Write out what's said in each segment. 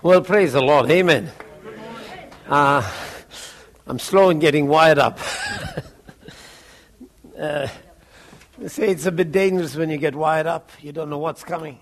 Well, praise the Lord. Amen. I'm slow in getting wired up. They say it's a bit dangerous when you get wired up. You don't know what's coming.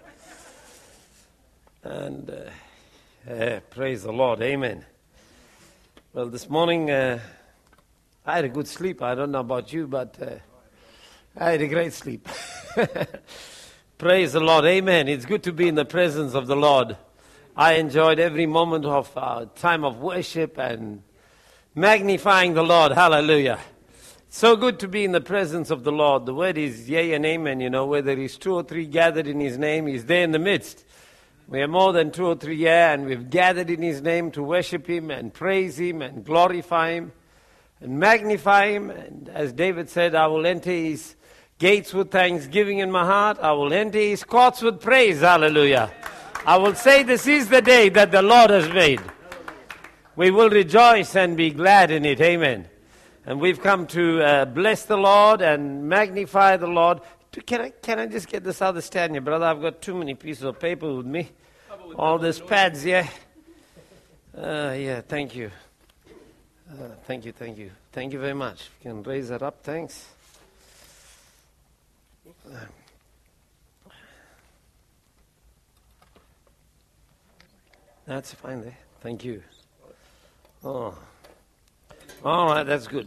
And praise the Lord. Amen. Well, this morning I had a good sleep. I don't know about you, but I had a great sleep. Praise the Lord. Amen. It's good to be in the presence of the Lord. I enjoyed every moment of our time of worship and magnifying the Lord. Hallelujah. So good to be in the presence of the Lord. The word is yea and amen. You know, where there is 2 or 3 gathered in His name, He's there in the midst. We are more than 2 or 3 here, and we've gathered in His name to worship Him and praise Him and glorify Him and magnify Him. And as David said, I will enter His gates with thanksgiving in my heart. I will enter His courts with praise. Hallelujah. I will say this is the day that the Lord has made. We will rejoice and be glad in it. Amen. And we've come to bless the Lord and magnify the Lord. Can I just get this other stand here, brother? I've got too many pieces of paper with me. All these pads here. Yeah, thank you. Thank you. Thank you very much. You can raise that up. Thanks. That's fine there. Thank you. Oh. All right, that's good.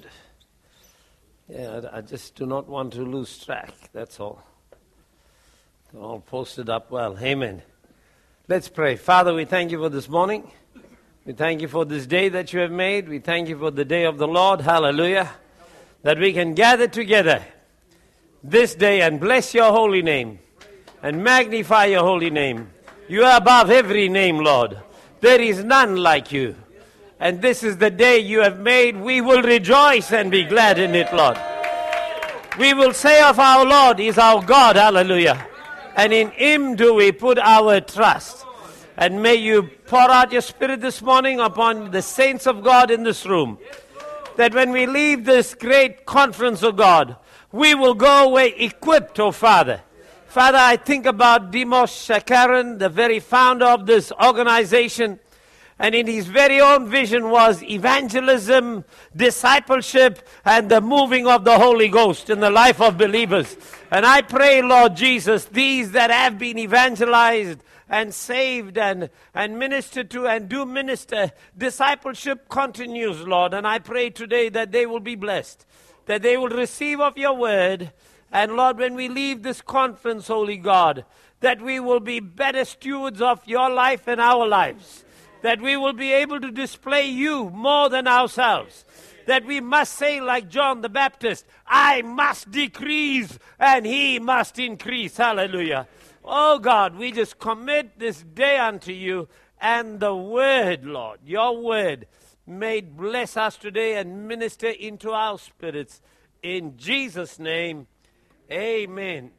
Yeah, I just do not want to lose track. That's all. They're all posted up well. Amen. Let's pray. Father, we thank you for this morning. We thank you for this day that you have made. We thank you for the day of the Lord. Hallelujah. That we can gather together this day and bless your holy name and magnify your holy name. You are above every name, Lord. There is none like you. And this is the day you have made. We will rejoice and be glad in it, Lord. We will say of our Lord, He is our God. Hallelujah. And in Him do we put our trust. And may you pour out your Spirit this morning upon the saints of God in this room. That when we leave this great conference of God, we will go away equipped, oh Father. Father, I think about Demos Shakarian, the very founder of this organization, and in his very own vision was evangelism, discipleship, and the moving of the Holy Ghost in the life of believers. And I pray, Lord Jesus, these that have been evangelized and saved and ministered to and do minister, discipleship continues, Lord. And I pray today that they will be blessed, that they will receive of your word. And Lord, when we leave this conference, Holy God, that we will be better stewards of your life and our lives. That we will be able to display you more than ourselves. That we must say like John the Baptist, I must decrease and he must increase. Hallelujah. Oh God, we just commit this day unto you and the word, Lord, your word, may bless us today and minister into our spirits. In Jesus' name. Amen.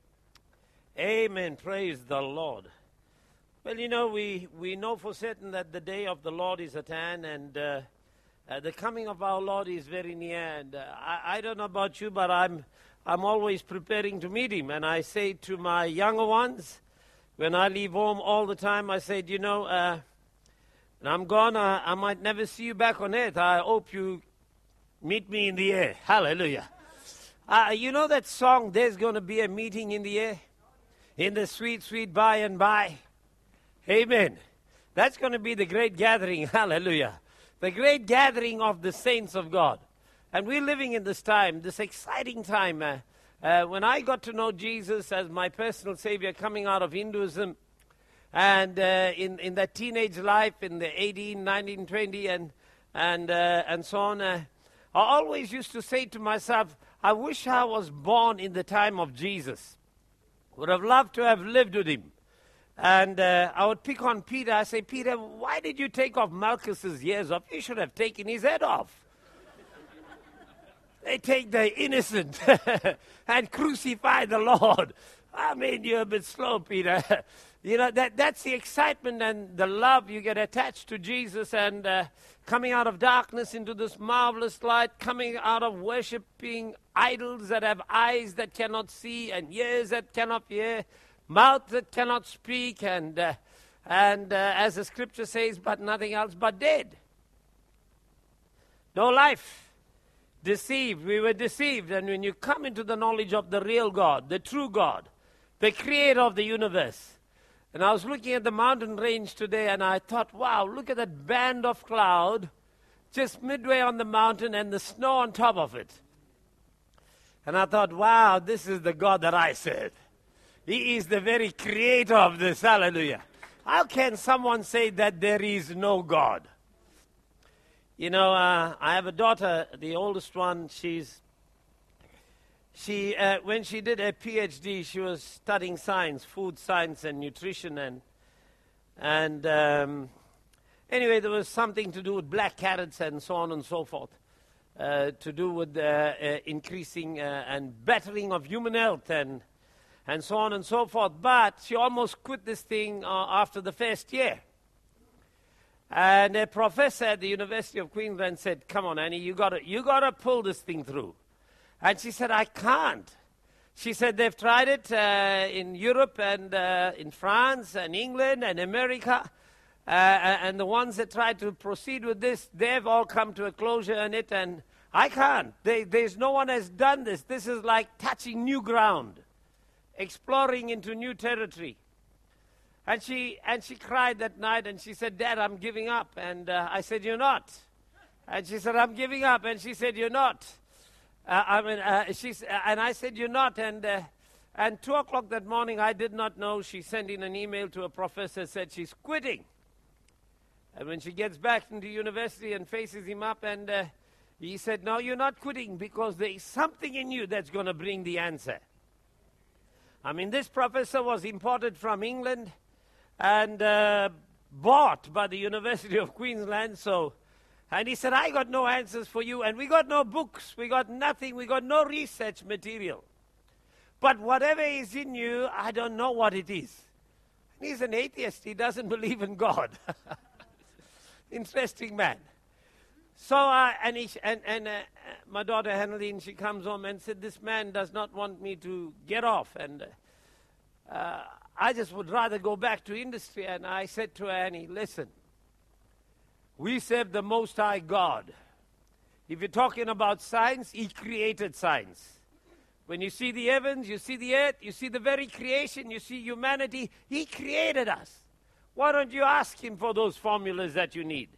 Amen. Praise the Lord. Well, you know, we know for certain that the day of the Lord is at hand, and the coming of our Lord is very near. And I don't know about you, but I'm always preparing to meet Him. And I say to my younger ones, when I leave home all the time, I say, you know, when I'm gone, I might never see you back on earth. I hope you meet me in the air. Hallelujah. You know that song, There's Going to Be a Meeting in the Air? In the sweet, sweet by and by. Amen. That's going to be the great gathering. Hallelujah. The great gathering of the saints of God. And we're living in this time, this exciting time. When I got to know Jesus as my personal Savior coming out of Hinduism, and in that teenage life, in the 18, 19, 20, and so on, I always used to say to myself, I wish I was born in the time of Jesus. Would have loved to have lived with him. And I would pick on Peter. I say, Peter, why did you take off Malchus's ears off? You should have taken his head off. They take the innocent and crucify the Lord. I mean, you're a bit slow, Peter. You know, that's the excitement and the love you get attached to Jesus, and coming out of darkness into this marvelous light, coming out of worshiping idols that have eyes that cannot see and ears that cannot hear, mouth that cannot speak, and And as the scripture says, but nothing else but dead. No life. Deceived. We were deceived. And when you come into the knowledge of the real God, the true God, the creator of the universe. And I was looking at the mountain range today and I thought, wow, look at that band of cloud just midway on the mountain and the snow on top of it. And I thought, wow, this is the God that I serve. He is the very creator of this. Hallelujah. How can someone say that there is no God? You know, I have a daughter, the oldest one. When she did her PhD, she was studying science, food science and nutrition. And anyway, there was something to do with black carrots and so on and so forth, to do with increasing and bettering of human health and so on and so forth. But she almost quit this thing after the first year. And a professor at the University of Queensland said, come on, Annie, you gotta pull this thing through. And she said, I can't. She said they've tried it in Europe and in France and England and America. And the ones that tried to proceed with this, they've all come to a closure in it. And I can't. There's no one has done this. This is like touching new ground, exploring into new territory. And she cried that night and she said, Dad, I'm giving up. And I said, you're not. And she said, I'm giving up. And she said, you're not. And I said, you're not. And 2 o'clock that morning, I did not know. She sent in an email to a professor, said she's quitting. And when she gets back into university and faces him up, and he said, no, you're not quitting because there is something in you that's going to bring the answer. I mean, this professor was imported from England and bought by the University of Queensland. And he said, I got no answers for you, and we got no books, we got nothing, we got no research material. But whatever is in you, I don't know what it is. And he's an atheist, he doesn't believe in God. Interesting man. So, my daughter Hanneline, she comes home and said, this man does not want me to get off, and I just would rather go back to industry. And I said to her, Annie, listen, we serve the Most High God. If you're talking about science, He created science. When you see the heavens, you see the earth, you see the very creation, you see humanity, He created us. Why don't you ask Him for those formulas that you need?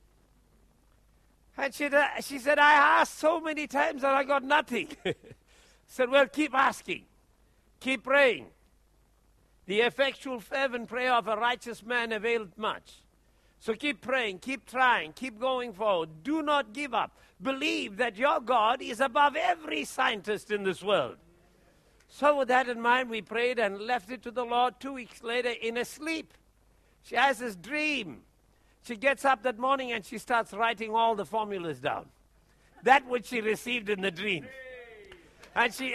And she said, I asked so many times and I got nothing. I said, well, keep asking. Keep praying. The effectual fervent prayer of a righteous man availeth much. So keep praying, keep trying, keep going forward. Do not give up. Believe that your God is above every scientist in this world. So with that in mind, we prayed and left it to the Lord. 2 weeks later, in a sleep, she has this dream. She gets up that morning and she starts writing all the formulas down. That which she received in the dream. And she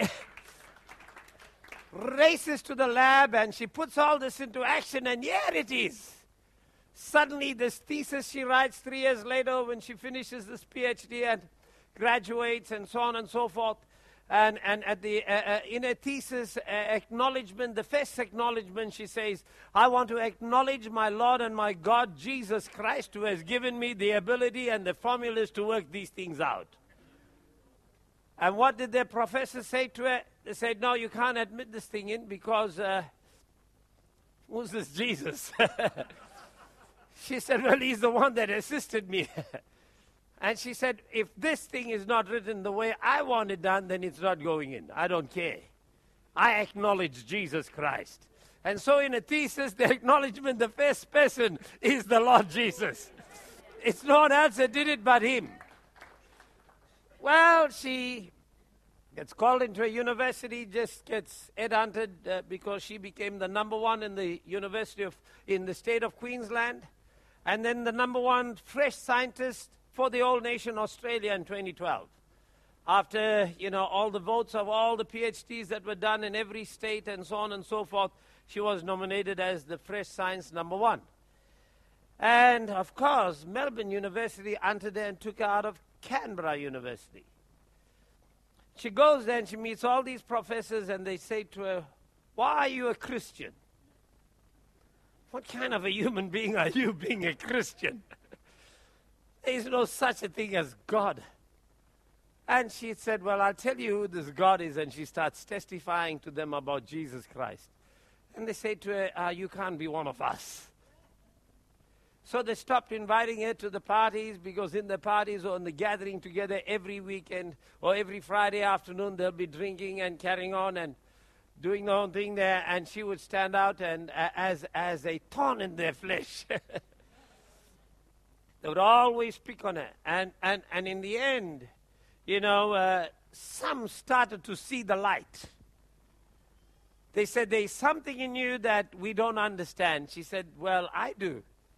races to the lab and she puts all this into action, and here it is. Suddenly this thesis she writes 3 years later when she finishes this PhD and graduates and so on and so forth. And at the in a thesis acknowledgement, the first acknowledgement, she says, I want to acknowledge my Lord and my God, Jesus Christ, who has given me the ability and the formulas to work these things out. And what did their professor say to her? They said, no, you can't admit this thing in because who's this Jesus? She said, well, he's the one that assisted me. And she said, if this thing is not written the way I want it done, then it's not going in. I don't care. I acknowledge Jesus Christ. And so in a thesis, the acknowledgement, the first person is the Lord Jesus. It's no one else that did it but Him. Well, she gets called into a university, just gets headhunted because she became the number one in the in the state of Queensland. And then the number one fresh scientist for the whole nation, Australia, in 2012. After, all the votes of all the PhDs that were done in every state and so on and so forth, she was nominated as the fresh science number one. And, of course, Melbourne University hunted her and took her out of Canberra University. She goes there and she meets all these professors and they say to her, why are you a Christian? what kind of a human being are you being a Christian? There is no such a thing as God. And she said, well, I'll tell you who this God is. And she starts testifying to them about Jesus Christ. And they say to her, you can't be one of us. So they stopped inviting her to the parties, because in the parties or in the gathering together every weekend or every Friday afternoon, they'll be drinking and carrying on and doing their own thing there. And she would stand out and as a thorn in their flesh. They would always pick on her. And in the end, some started to see the light. They said, there's something in you that we don't understand. She said, well, I do.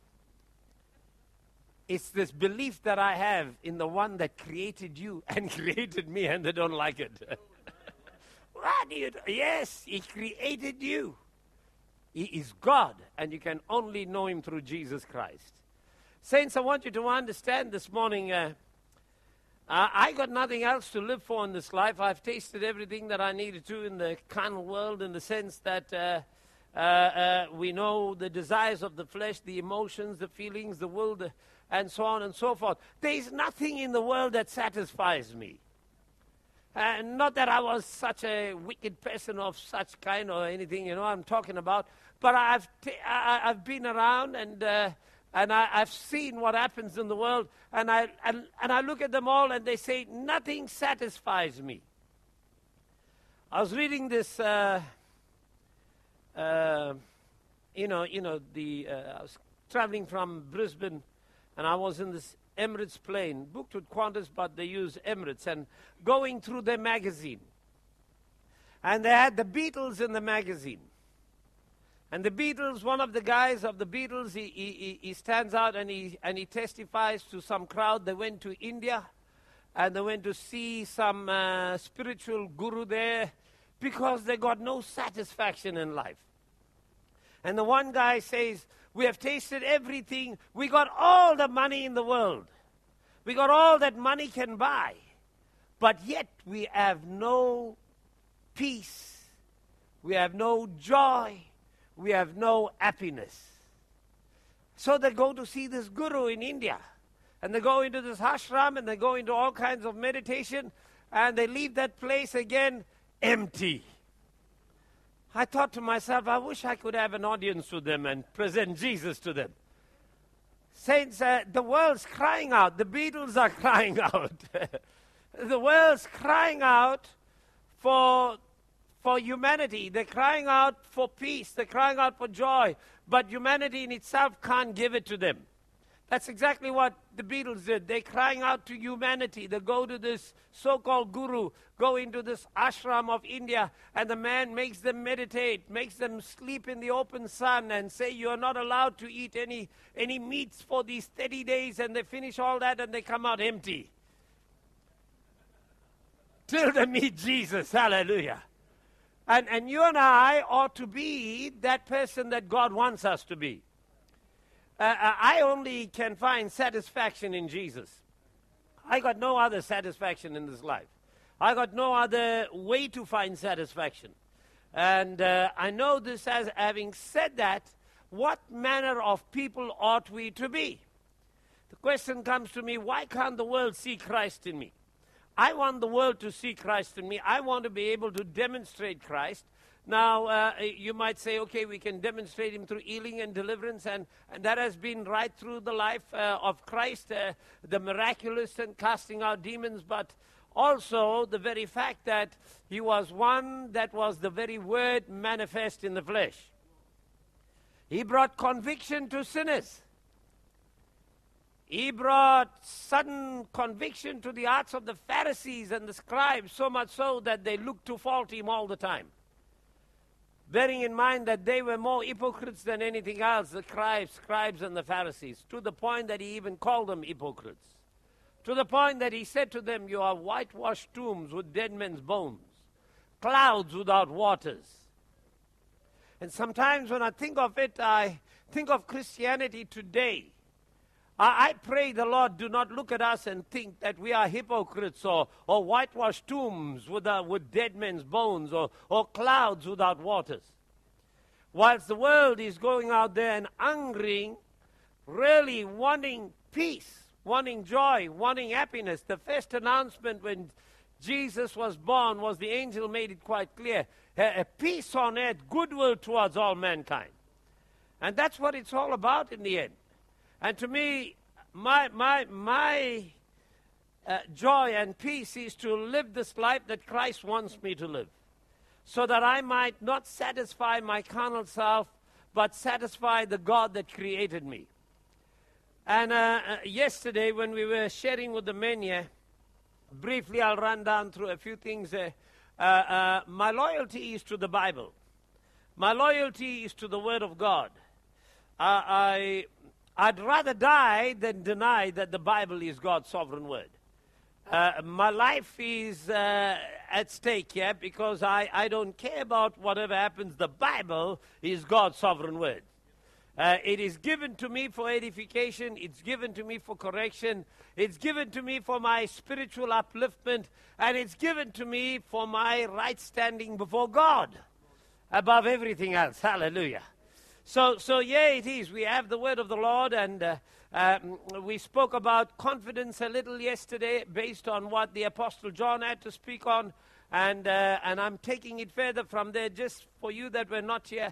It's this belief that I have in the one that created you and created me, and they don't like it. What do you do? Yes, he created you. He is God, and you can only know him through Jesus Christ. Saints, I want you to understand this morning, I got nothing else to live for in this life. I've tasted everything that I needed to in the carnal world, in the sense that we know the desires of the flesh, the emotions, the feelings, the will, and so on and so forth. There is nothing in the world that satisfies me. Not that I was such a wicked person of such kind or anything, I'm talking about. But I've been around and I've seen what happens in the world, and I look at them all, and they say nothing satisfies me. I was reading this. I was traveling from Brisbane, and I was in this Emirates plane, booked with Qantas, but they use Emirates, and going through their magazine. And they had the Beatles in the magazine. And the Beatles, one of the guys of the Beatles, he stands out and he testifies to some crowd. They went to India, and they went to see some spiritual guru there, because they got no satisfaction in life. And the one guy says, we have tasted everything. We got all the money in the world. We got all that money can buy. But yet we have no peace. We have no joy. We have no happiness. So they go to see this guru in India. And they go into this ashram, and they go into all kinds of meditation. And they leave that place again empty. I thought to myself, I wish I could have an audience with them and present Jesus to them. Saints, the world's crying out. The Beatles are crying out. The world's crying out for humanity. They're crying out for peace. They're crying out for joy. But humanity in itself can't give it to them. That's exactly what the Beatles did. They're crying out to humanity. They go to this so-called guru, go into this ashram of India, and the man makes them meditate, makes them sleep in the open sun, and say you're not allowed to eat any meats for these 30 days, and they finish all that, and they come out empty. Till they meet Jesus. Hallelujah. And you and I ought to be that person that God wants us to be. I only can find satisfaction in Jesus. I got no other satisfaction in this life. I got no other way to find satisfaction. And I know this as having said that, what manner of people ought we to be? The question comes to me, why can't the world see Christ in me? I want the world to see Christ in me. I want to be able to demonstrate Christ. Now, you might say, okay, we can demonstrate him through healing and deliverance, and that has been right through the life of Christ, the miraculous and casting out demons, but also the very fact that he was one that was the very word manifest in the flesh. He brought conviction to sinners. He brought sudden conviction to the hearts of the Pharisees and the scribes, so much so that they looked to fault him all the time. Bearing in mind that they were more hypocrites than anything else, the scribes and the Pharisees, to the point that he even called them hypocrites. To the point that he said to them, you are whitewashed tombs with dead men's bones, clouds without waters. And sometimes when I think of it, I think of Christianity today. I pray the Lord do not look at us and think that we are hypocrites or whitewashed tombs with dead men's bones or clouds without waters. whilst the world is going out there and hungering, really wanting peace, wanting joy, wanting happiness. The first announcement when Jesus was born was the angel made it quite clear. A peace on earth, goodwill towards all mankind. And that's what it's all about in the end. And to me, my joy and peace is to live this life that Christ wants me to live, so that I might not satisfy my carnal self, but satisfy the God that created me. And yesterday when we were sharing with the men here, briefly I'll run down through a few things. My loyalty is to the Bible. My loyalty is to the Word of God. I'd rather die than deny that the Bible is God's sovereign Word. My life is at stake here because I don't care about whatever happens. The Bible is God's sovereign Word. It is given to me for edification. It's given to me for correction. It's given to me for my spiritual upliftment. And it's given to me for my right standing before God above everything else. Hallelujah. So yeah, it is. We have the word of the Lord, and we spoke about confidence a little yesterday based on what the Apostle John had to speak on. And I'm taking it further from there just for you that were not here.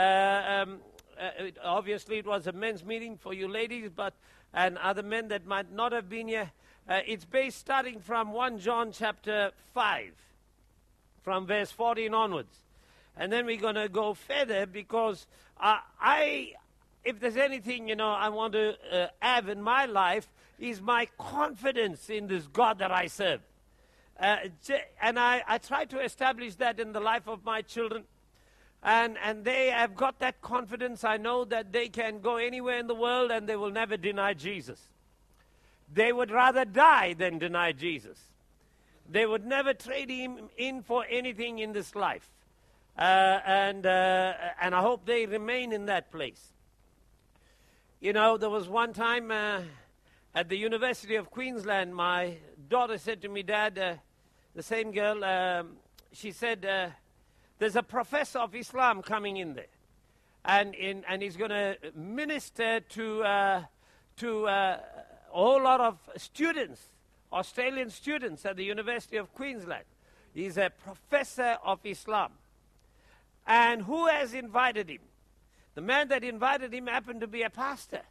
Obviously, it was a men's meeting for you ladies, and other men that might not have been here. It's based starting from 1 John chapter 5, from verse 14 onwards. And then we're going to go further because if there's anything, I want to have in my life is my confidence in this God that I serve. And I try to establish that in the life of my children. And they have got that confidence. I know that they can go anywhere in the world and they will never deny Jesus. They would rather die than deny Jesus. They would never trade him in for anything in this life. And I hope they remain in that place. There was one time at the University of Queensland, my daughter said to me, Dad, the same girl, she said, there's a professor of Islam coming in there, and he's going to minister to a whole lot of students, Australian students at the University of Queensland. He's a professor of Islam. And who has invited him? The man that invited him happened to be a pastor.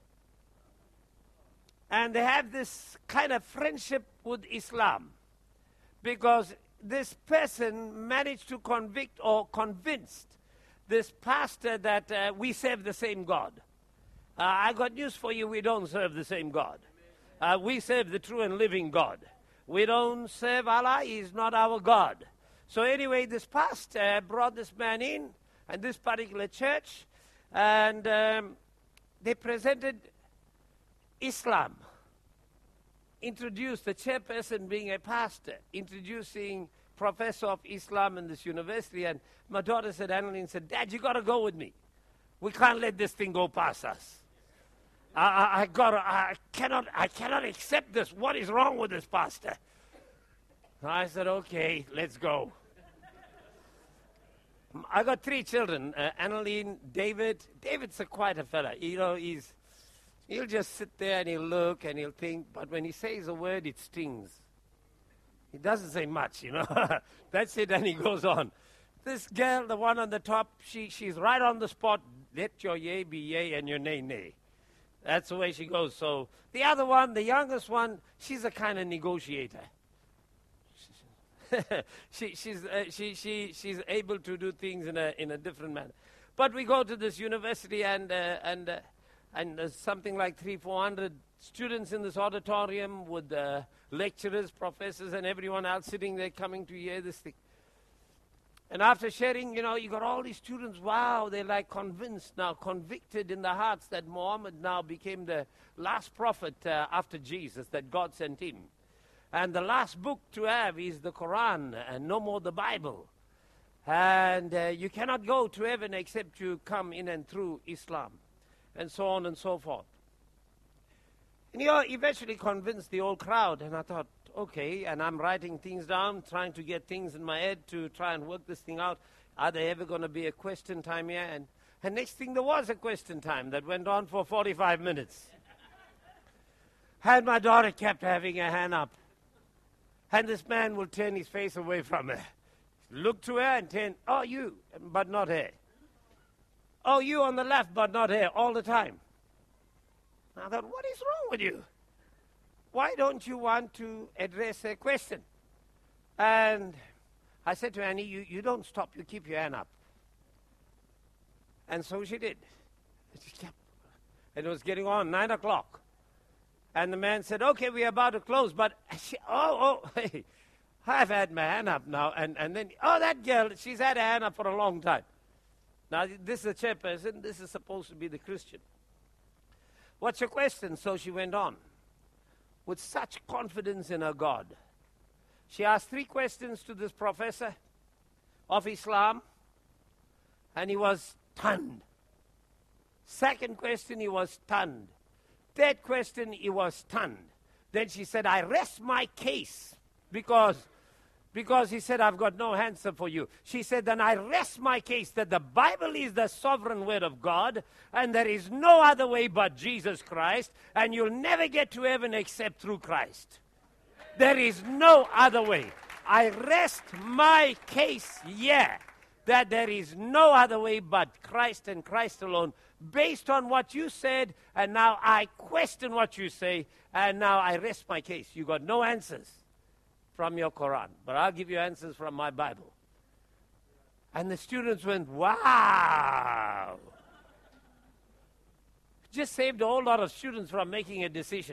And they have this kind of friendship with Islam because this person managed to convinced this pastor that we serve the same God. I got news for you, we don't serve the same God. We serve the true and living God. We don't serve Allah, He's not our God. So anyway, this pastor brought this man in, and this particular church, and they presented Islam. Introduced the chairperson being a pastor, introducing professor of Islam in this university, and my daughter said, Annalyn said, Dad, you got to go with me. We can't let this thing go past us. I cannot accept this. What is wrong with this pastor? I said, okay, let's go. I got 3 children, Annalyn, David. David's quite a fella. He'll just sit there and he'll look and he'll think, but when he says a word, it stings. He doesn't say much, That's it, and he goes on. This girl, the one on the top, she's right on the spot. Let your yea be yea and your nay, nay. That's the way she goes. So the other one, the youngest one, she's a kind of negotiator. She's able to do things in a different manner. But we go to this university and there's something like 300-400 students in this auditorium with lecturers, professors, and everyone else sitting there coming to hear this thing. And after sharing, you got all these students, wow, they're like convinced now, convicted in their hearts that Muhammad now became the last prophet after Jesus, that God sent him. And the last book to have is the Quran, and no more the Bible. And you cannot go to heaven except you come in and through Islam, and so on and so forth. And eventually convinced the whole crowd, and I thought, okay, and I'm writing things down, trying to get things in my head to try and work this thing out. Are there ever going to be a question time here? And next thing, there was a question time that went on for 45 minutes. And my daughter kept having her hand up. And this man will turn his face away from her. Look to her and turn, oh, you, but not her. Oh, you on the left, but not her, all the time. I thought, what is wrong with you? Why don't you want to address a question? And I said to Annie, you don't stop, you keep your hand up. And so she did. She kept, and it was getting on, 9 o'clock. And the man said, okay, we're about to close, but she, hey, I've had my hand up now. And then, that girl, she's had her hand up for a long time. Now, this is the chairperson. This is supposed to be the Christian. What's your question? So she went on with such confidence in her God. She asked 3 questions to this professor of Islam, and he was stunned. Second question, he was stunned. Third question, he was stunned. Then she said, I rest my case because he said, I've got no answer for you. She said, then I rest my case that the Bible is the sovereign word of God, and there is no other way but Jesus Christ, and you'll never get to heaven except through Christ. There is no other way. I rest my case, that there is no other way but Christ and Christ alone, based on what you said, and now I question what you say, and now I rest my case. You got no answers from your Quran, but I'll give you answers from my Bible. And the students went, wow. Just saved a whole lot of students from making a decision.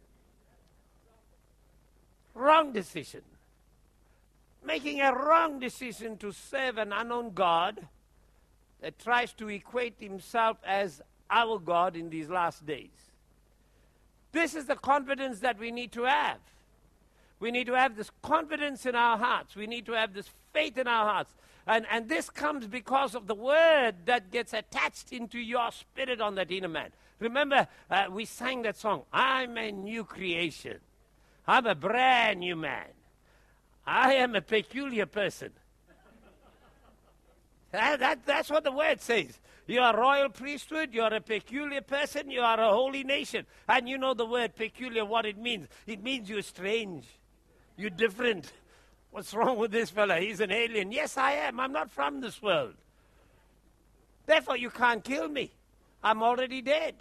Wrong decision. Making a wrong decision to serve an unknown God that tries to equate himself as our God in these last days. This is the confidence that we need to have. We need to have this confidence in our hearts. We need to have this faith in our hearts. And this comes because of the word that gets attached into your spirit on that inner man. Remember, we sang that song, I'm a new creation. I'm a brand new man. I am a peculiar person. That's what the word says. You are a royal priesthood. You are a peculiar person. You are a holy nation. And you know the word peculiar, what it means. It means you're strange. You're different. What's wrong with this fella? He's an alien. Yes, I am. I'm not from this world. Therefore, you can't kill me. I'm already dead.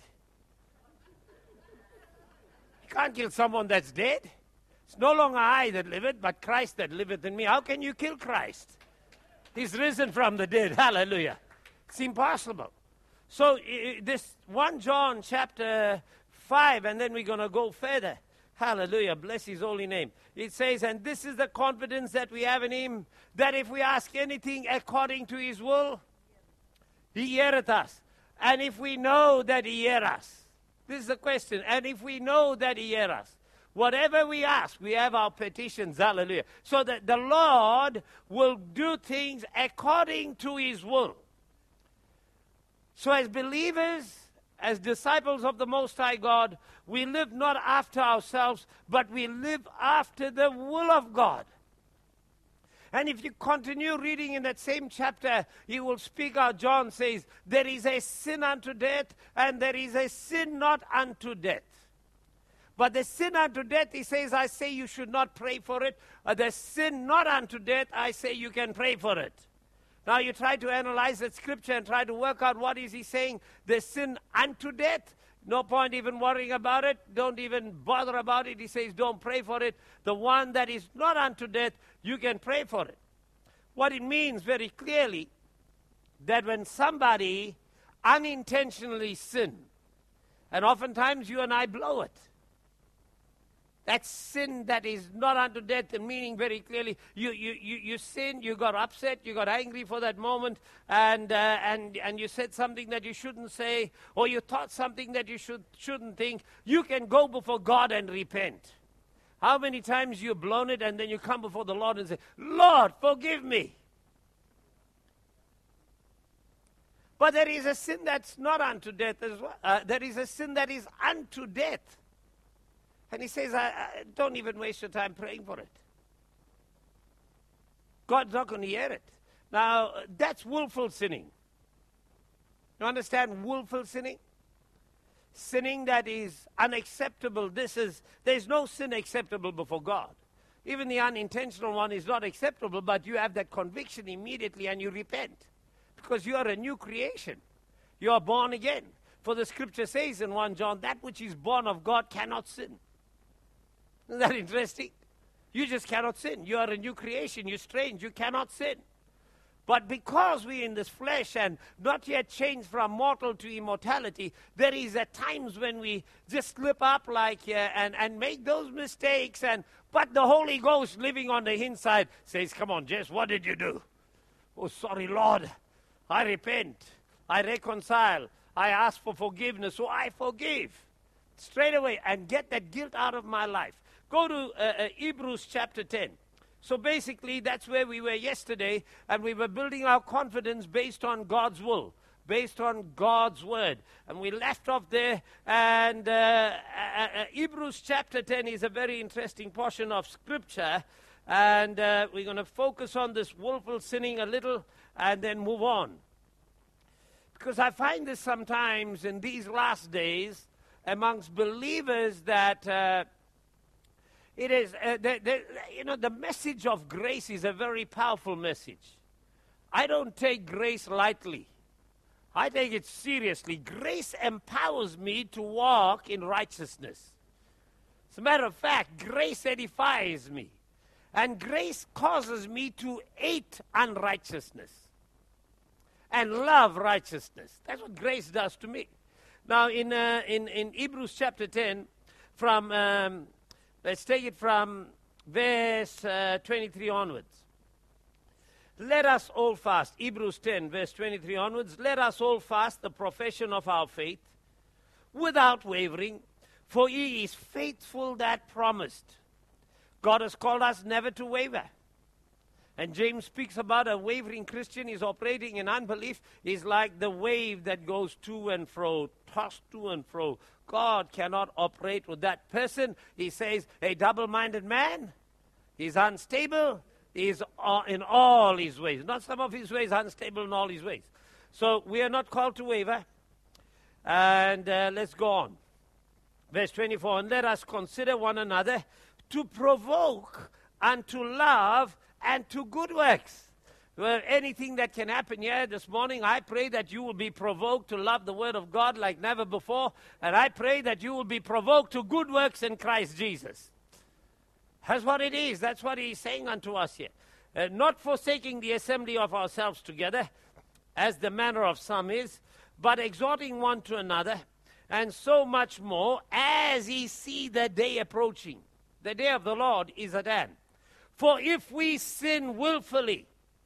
You can't kill someone that's dead. It's no longer I that liveth, but Christ that liveth in me. How can you kill Christ? He's risen from the dead. Hallelujah. It's impossible. So this 1 John chapter 5, and then we're going to go further. Hallelujah. Bless his holy name. It says, and this is the confidence that we have in him, that if we ask anything according to his will, he heareth us. And if we know that he heareth us. This is the question. And if we know that he heareth us. Whatever we ask, we have our petitions, hallelujah. So that the Lord will do things according to his will. So as believers, as disciples of the Most High God, we live not after ourselves, but we live after the will of God. And if you continue reading in that same chapter, he will speak out. John says, there is a sin unto death, and there is a sin not unto death. But the sin unto death, he says, I say you should not pray for it. The sin not unto death, I say you can pray for it. Now you try to analyze that scripture and try to work out what is he saying. The sin unto death, no point even worrying about it. Don't even bother about it. He says don't pray for it. The one that is not unto death, you can pray for it. What it means very clearly, that when somebody unintentionally sins, and oftentimes you and I blow it, that sin that is not unto death, the meaning very clearly, you sinned, you got upset, you got angry for that moment, and you said something that you shouldn't say, or you thought something that you shouldn't think. You can go before God and repent. How many times you've blown it, and then you come before the Lord and say, Lord, forgive me. But there is a sin that's not unto death as well. There is a sin that is unto death. And he says, don't even waste your time praying for it. God's not going to hear it. Now, that's willful sinning. You understand willful sinning? Sinning that is unacceptable. There's no sin acceptable before God. Even the unintentional one is not acceptable, but you have that conviction immediately and you repent. Because you are a new creation. You are born again. For the scripture says in 1 John, that which is born of God cannot sin. Isn't that interesting? You just cannot sin. You are a new creation. You're strange. You cannot sin. But because we're in this flesh and not yet changed from mortal to immortality, there is at times when we just slip up and make those mistakes. But the Holy Ghost living on the inside says, come on, Jess, what did you do? Oh, sorry, Lord. I repent. I reconcile. I ask for forgiveness, so I forgive. Straight away and get that guilt out of my life. Go to Hebrews chapter 10. So basically, that's where we were yesterday, and we were building our confidence based on God's will, based on God's word. And we left off there, and Hebrews chapter 10 is a very interesting portion of Scripture, and we're going to focus on this willful sinning a little, and then move on. Because I find this sometimes in these last days amongst believers that it is, the message of grace is a very powerful message. I don't take grace lightly. I take it seriously. Grace empowers me to walk in righteousness. As a matter of fact, grace edifies me. And grace causes me to hate unrighteousness and love righteousness. That's what grace does to me. Now, in Hebrews chapter 10, from... let's take it from verse 23 onwards. Let us hold fast, Hebrews 10, verse 23 onwards, let us hold fast the profession of our faith without wavering, for he is faithful that promised. God has called us never to waver. And James speaks about a wavering Christian is operating in unbelief is like the wave that goes to and fro, tossed to and fro. God cannot operate with that person. He says, a double-minded man, he's unstable, he's in all his ways. Not some of his ways, unstable in all his ways. So we are not called to waver. And let's go on. Verse 24, and let us consider one another to provoke unto love and to good works. Well, anything that can happen here this morning, I pray that you will be provoked to love the Word of God like never before, and I pray that you will be provoked to good works in Christ Jesus. That's what it is. That's what He's saying unto us here. Not forsaking the assembly of ourselves together, as the manner of some is, but exhorting one to another, and so much more as ye see the day approaching. The day of the Lord is at hand. For if we sin willfully,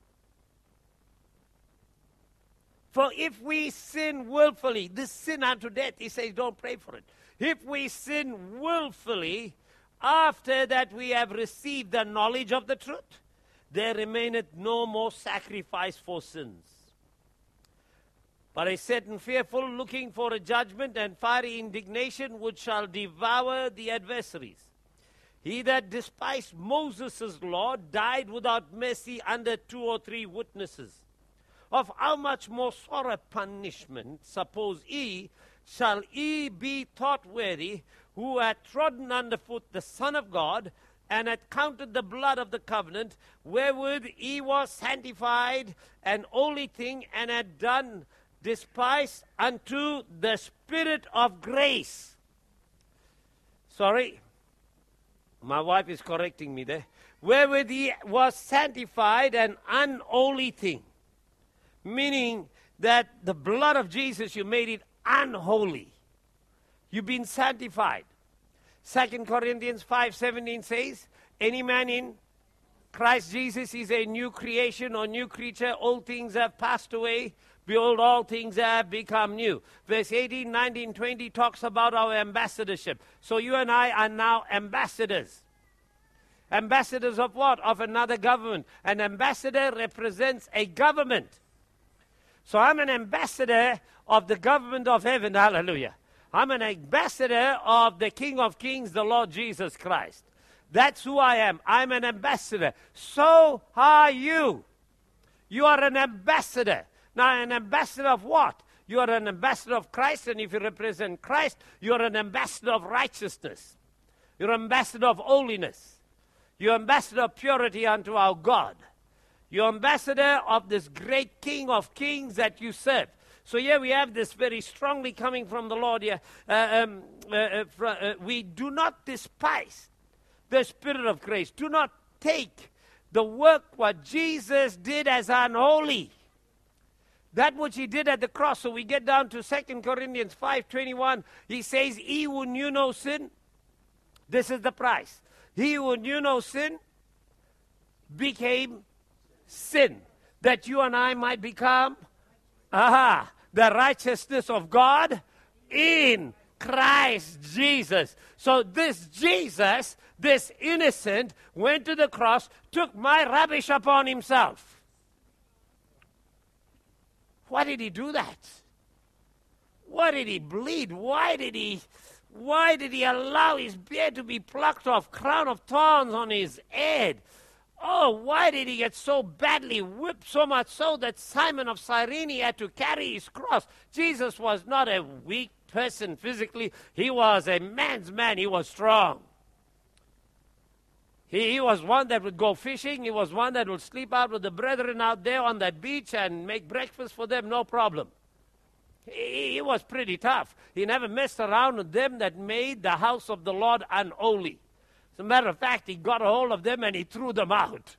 this sin unto death, he says, don't pray for it. If we sin willfully, after that we have received the knowledge of the truth, there remaineth no more sacrifice for sins, but a certain fearful looking for a judgment and fiery indignation which shall devour the adversaries. He that despised Moses' law died without mercy under 2 or 3 witnesses. Of how much more sore punishment, suppose ye, shall ye be thought worthy, who hath trodden underfoot the Son of God, and hath counted the blood of the covenant, wherewith he was sanctified, an holy thing, and had done despise unto the Spirit of grace. Sorry. My wife is correcting me there. Wherewith he was sanctified an unholy thing. Meaning that the blood of Jesus, you made it unholy. You've been sanctified. 2 Corinthians 5:17 says, any man in Christ Jesus is a new creation or new creature. Old things have passed away. Behold, all things have become new. Verse 18, 19, 20 talks about our ambassadorship. So you and I are now ambassadors. Ambassadors of what? Of another government. An ambassador represents a government. So I'm an ambassador of the government of heaven. Hallelujah. I'm an ambassador of the King of Kings, the Lord Jesus Christ. That's who I am. I'm an ambassador. So are you. You are an ambassador. Now, an ambassador of what? you are an ambassador of Christ, and if you represent Christ, you are an ambassador of righteousness. You're an ambassador of holiness. You're ambassador of purity unto our God. You're ambassador of this great King of kings that you serve. So here we have this very strongly coming from the Lord here. We do not despise the Spirit of grace. Do not take the work what Jesus did as unholy. That which he did at the cross. So we get down to 2 Corinthians 5:21. He says, he who knew no sin, this is the price. He who knew no sin became sin, that you and I might become the righteousness of God in Christ Jesus. So this Jesus, this innocent, went to the cross, took my rubbish upon himself. Why did he do that? Why did he bleed? Why did he allow his beard to be plucked off, crown of thorns on his head? Oh, why did he get so badly whipped, so much so that Simon of Cyrene had to carry his cross? Jesus was not a weak person physically. He was a man's man. He was strong. He was one that would go fishing. He was one that would sleep out with the brethren out there on that beach and make breakfast for them, no problem. He was pretty tough. He never messed around with them that made the house of the Lord unholy. As a matter of fact, he got a hold of them and he threw them out.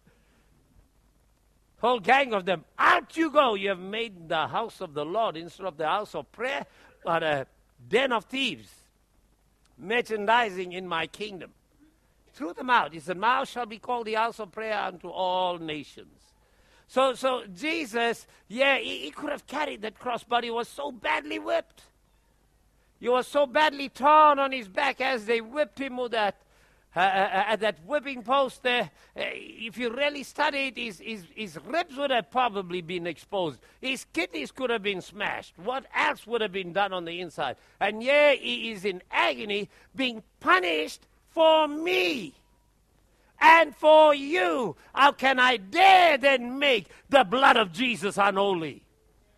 Whole gang of them. Out you go. You have made the house of the Lord, instead of the house of prayer, but a den of thieves, merchandising in my kingdom. Threw them out. He said, my house shall be called the house of prayer unto all nations. So Jesus, he could have carried that cross, but he was so badly whipped. He was so badly torn on his back as they whipped him with that, at that whipping post there. If you really study it, his ribs would have probably been exposed. His kidneys could have been smashed. What else would have been done on the inside? And he is in agony, being punished for me and for you. How can I dare then make the blood of Jesus unholy?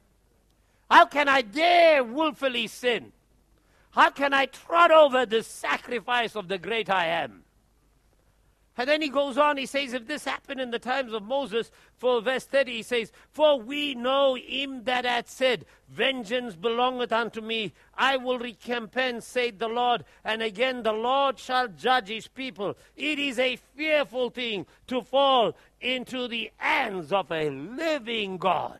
How can I dare willfully sin? How can I trot over the sacrifice of the great I am? And then he goes on, he says, if this happened in the times of Moses, for verse 30, he says, for we know him that hath said, vengeance belongeth unto me, I will recompense, saith the Lord. And again, the Lord shall judge his people. It is a fearful thing to fall into the hands of a living God.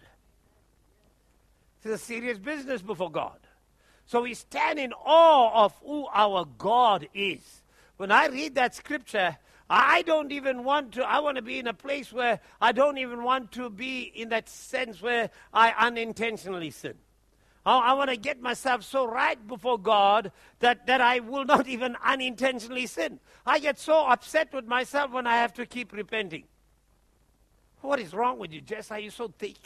It's a serious business before God. So we stand in awe of who our God is. When I read that scripture, I don't even want to, I want to be in a place where I don't even want to be in that sense where I unintentionally sin. I want to get myself so right before God that I will not even unintentionally sin. I get so upset with myself when I have to keep repenting. What is wrong with you, Jess? Are you so thick?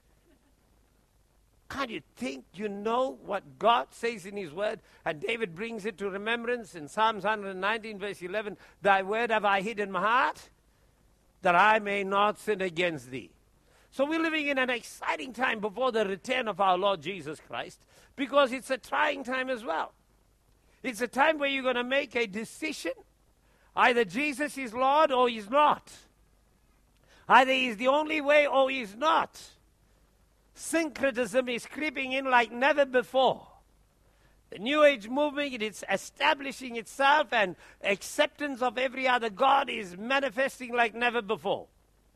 Can't you think you know what God says in his word? And David brings it to remembrance in Psalms 119 verse 11. Thy word have I hid in my heart, that I may not sin against thee. So we're living in an exciting time before the return of our Lord Jesus Christ, because it's a trying time as well. It's a time where you're going to make a decision. Either Jesus is Lord or he's not. Either he's the only way or he's not. Syncretism is creeping in like never before. The New Age movement, it is establishing itself, and acceptance of every other God is manifesting like never before.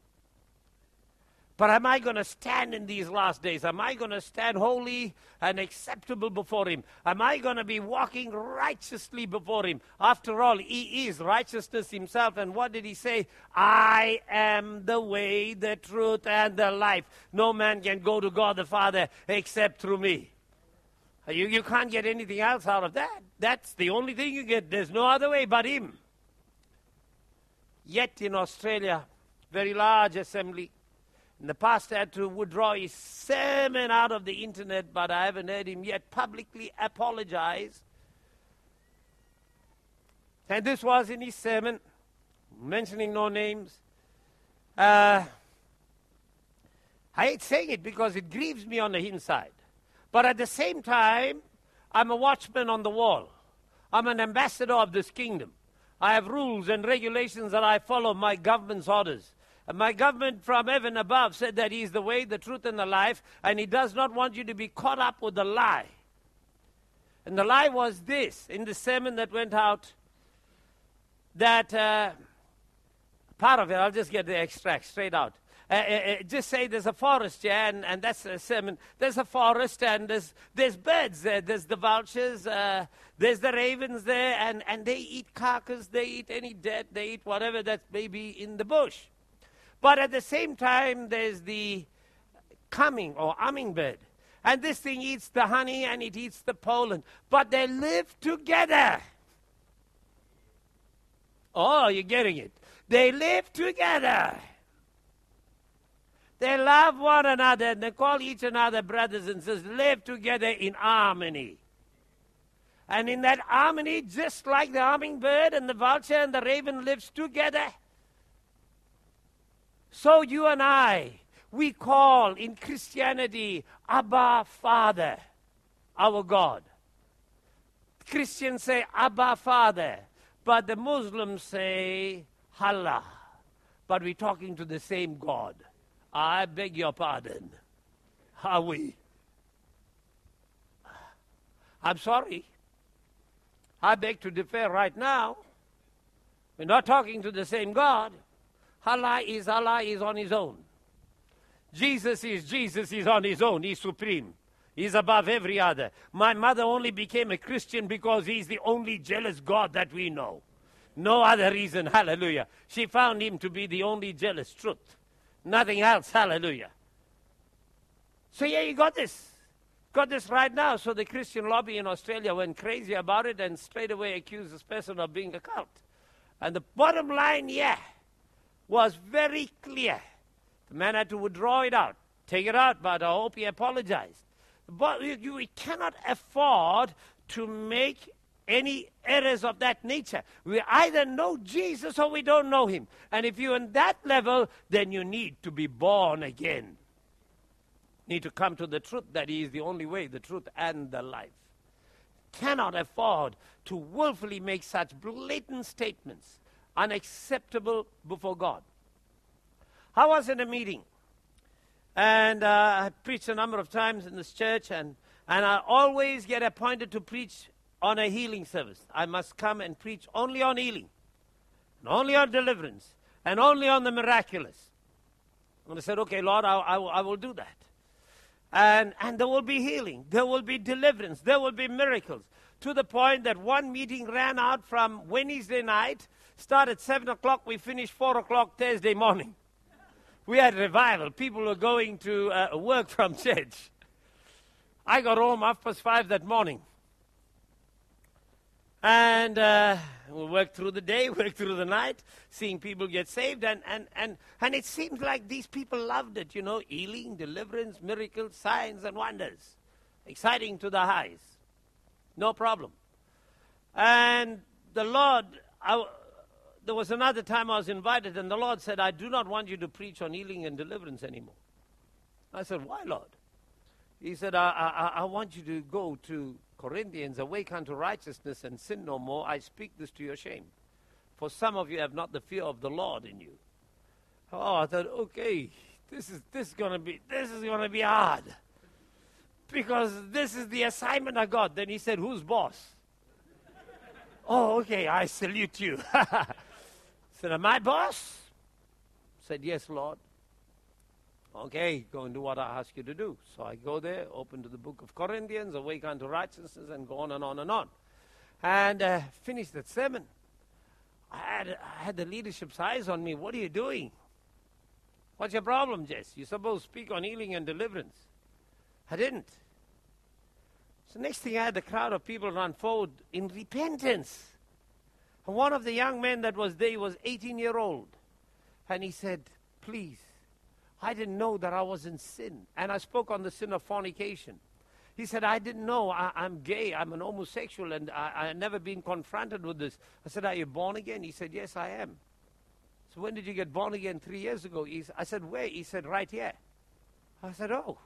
But am I going to stand in these last days? Am I going to stand holy and acceptable before him? Am I going to be walking righteously before him? After all, he is righteousness himself. And what did he say? I am the way, the truth, and the life. No man can go to God the Father except through me. You can't get anything else out of that. That's the only thing you get. There's no other way but him. Yet in Australia, very large assembly, and the pastor had to withdraw his sermon out of the internet, but I haven't heard him yet publicly apologize. And this was in his sermon, mentioning no names. I hate saying it because it grieves me on the inside. But at the same time, I'm a watchman on the wall. I'm an ambassador of this kingdom. I have rules and regulations that I follow, my government's orders. And my government from heaven above said that he is the way, the truth, and the life, and he does not want you to be caught up with the lie. And the lie was this, in the sermon that went out, that part of it, I'll just get the extract straight out. Just say there's a forest here, and that's a sermon. There's a forest, and there's birds there. There's the vultures, there's the ravens there, and they eat carcass, they eat any dead, they eat whatever that may be in the bush. But at the same time, there's the humming or hummingbird. And this thing eats the honey and it eats the pollen. But they live together. Oh, you're getting it. They live together. They love one another and they call each another brothers and sisters. Live together in harmony. And in that harmony, just like the hummingbird and the vulture and the raven lives together, so you and I, we call in Christianity, Abba Father, our God. Christians say Abba Father, but the Muslims say Allah. But we're talking to the same God. I beg your pardon. Are we? I'm sorry. I beg to differ right now. We're not talking to the same God. Allah is on his own. Jesus is on his own. He's supreme. He's above every other. My mother only became a Christian because he's the only jealous God that we know. No other reason, hallelujah. She found him to be the only jealous truth. Nothing else, hallelujah. So yeah, you got this. Got this right now. So the Christian lobby in Australia went crazy about it and straight away accused this person of being a cult. And the bottom line, was very clear. The man had to withdraw it out, take it out, but I hope he apologized. But we cannot afford to make any errors of that nature. We either know Jesus or we don't know him. And if you're on that level, then you need to be born again. Need to come to the truth that he is the only way, the truth, and the life. Cannot afford to willfully make such blatant statements, unacceptable before God. I was in a meeting, and I preached a number of times in this church, and I always get appointed to preach on a healing service. I must come and preach only on healing, and only on deliverance, and only on the miraculous. And I said, okay, Lord, I will do that. And there will be healing, there will be deliverance, there will be miracles, to the point that one meeting ran out from Wednesday night, started 7 o'clock, we finished 4 o'clock Thursday morning. We had revival. People were going to work from church. I got home 5:30 that morning. And we worked through the day, worked through the night, seeing people get saved. And it seems like these people loved it, healing, deliverance, miracles, signs, and wonders. Exciting to the highs. No problem. And the Lord, there was another time I was invited, and the Lord said, I do not want you to preach on healing and deliverance anymore. I said, why, Lord? He said, I want you to go to Corinthians, awake unto righteousness and sin no more. I speak this to your shame. For some of you have not the fear of the Lord in you. Oh, I thought, okay, this is gonna be hard. Because this is the assignment I got. Then he said, who's boss? Oh, okay, I salute you. Said, am I boss? Said, yes, Lord. Okay, go and do what I ask you to do. So I go there, open to the book of Corinthians, awake unto righteousness, and go on and on and on. And finished that sermon. I had the leadership's eyes on me. What are you doing? What's your problem, Jess? You're supposed to speak on healing and deliverance. I didn't. So next thing I had the crowd of people run forward in repentance. And one of the young men that was there was 18-year-old. And he said, please, I didn't know that I was in sin. And I spoke on the sin of fornication. He said, I didn't know. I'm gay. I'm an homosexual. And I've never been confronted with this. I said, are you born again? He said, yes, I am. So when did you get born again? 3 years ago. I said, where? He said, right here. I said, oh.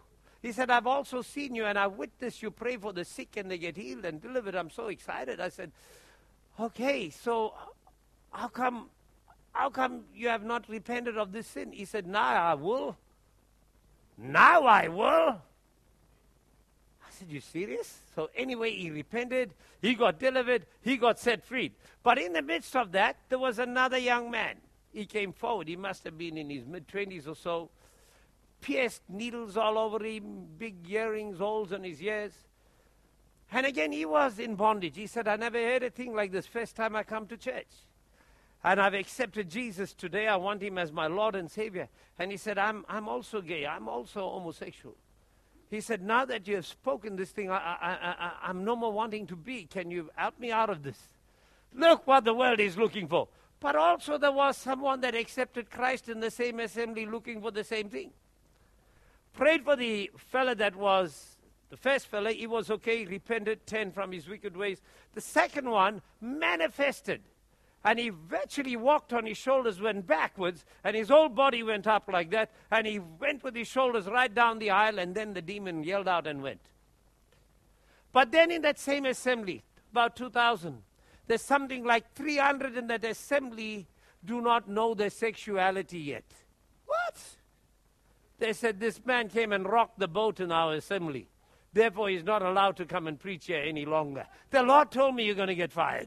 He said, I've also seen you and I've witnessed you pray for the sick and they get healed and delivered. I'm so excited. I said, okay, so how come you have not repented of this sin? He said, now I will. Now I will. I said, you serious? So anyway, he repented, he got delivered, he got set free. But in the midst of that, there was another young man. He came forward. He must have been in his mid-20s or so. Pierced needles all over him, big earrings, holes in his ears. And again, he was in bondage. He said, I never heard a thing like this first time I come to church. And I've accepted Jesus today. I want him as my Lord and Savior. And he said, I'm also gay. I'm also homosexual. He said, now that you have spoken this thing, I'm no more wanting to be. Can you help me out of this? Look what the world is looking for. But also there was someone that accepted Christ in the same assembly looking for the same thing. Prayed for the fella that was, the first fella, he was okay, repented, turned from his wicked ways. The second one manifested. And he virtually walked on his shoulders, went backwards, and his whole body went up like that. And he went with his shoulders right down the aisle, and then the demon yelled out and went. But then in that same assembly, about 2000, there's something like 300 in that assembly do not know their sexuality yet. What? They said, this man came and rocked the boat in our assembly. Therefore, he's not allowed to come and preach here any longer. The Lord told me you're going to get fired.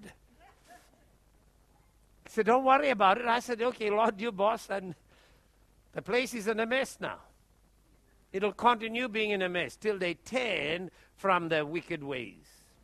He said, don't worry about it. I said, okay, Lord, you boss, and the place is in a mess now. It'll continue being in a mess till they turn from their wicked ways.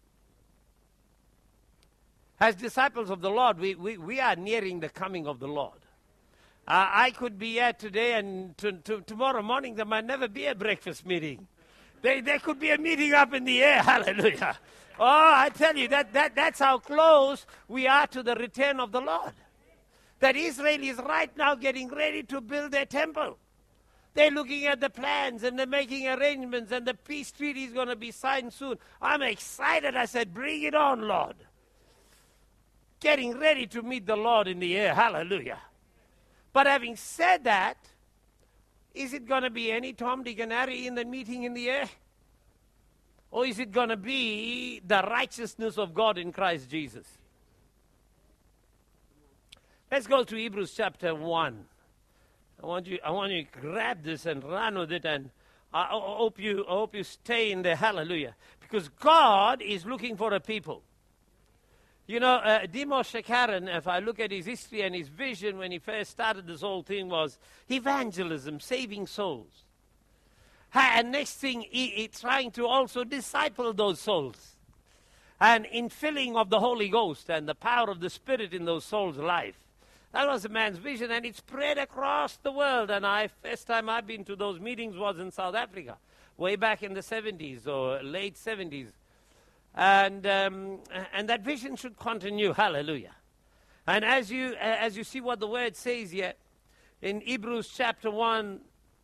As disciples of the Lord, we are nearing the coming of the Lord. I could be here today, and tomorrow morning there might never be a breakfast meeting. There could be a meeting up in the air. Hallelujah. Oh, I tell you, that's how close we are to the return of the Lord. That Israel is right now getting ready to build their temple. They're looking at the plans and they're making arrangements, and the peace treaty is going to be signed soon. I'm excited. I said, bring it on, Lord. Getting ready to meet the Lord in the air. Hallelujah. But having said that, is it going to be any Tom, Dick, and Harry in the meeting in the air? Or is it going to be the righteousness of God in Christ Jesus? Let's go to Hebrews chapter 1. I want you to grab this and run with it, and I hope you stay in there. Hallelujah. Because God is looking for a people. You know, Dimo Shakaran, if I look at his history and his vision when he first started this whole thing, was evangelism, saving souls. And next thing, he trying to also disciple those souls. And infilling of the Holy Ghost and the power of the Spirit in those souls' life. That was a man's vision, and it spread across the world. And first time I've been to those meetings was in South Africa, way back in the 70s or late 70s. And that vision should continue. Hallelujah. And as you see what the word says here in Hebrews chapter 1,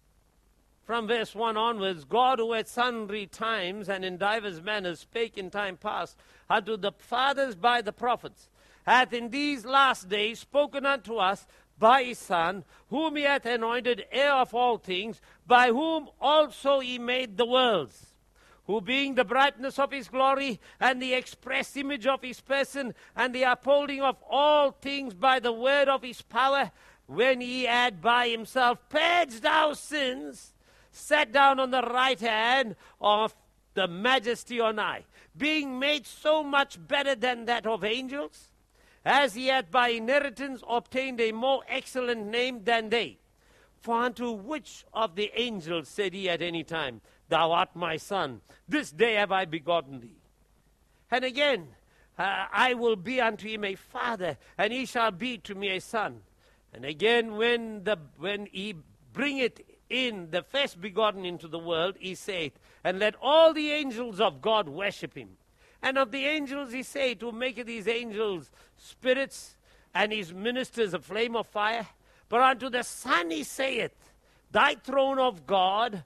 from verse 1 onwards, God, who at sundry times and in divers manners spake in time past unto the fathers by the prophets, hath in these last days spoken unto us by his Son, whom he hath anointed heir of all things, by whom also he made the worlds, who being the brightness of his glory and the express image of his person, and the upholding of all things by the word of his power, when he had by himself purged our sins, sat down on the right hand of the majesty on high, being made so much better than that of angels, as he hath by inheritance obtained a more excellent name than they. For unto which of the angels said he at any time, Thou art my son, this day have I begotten thee? And again, I will be unto him a father, and he shall be to me a son. And again, when he bringeth in the first begotten into the world, he saith, And let all the angels of God worship him. And of the angels he saith, Who maketh these angels spirits, and his ministers a flame of fire. But unto the Son he saith, Thy throne, O God,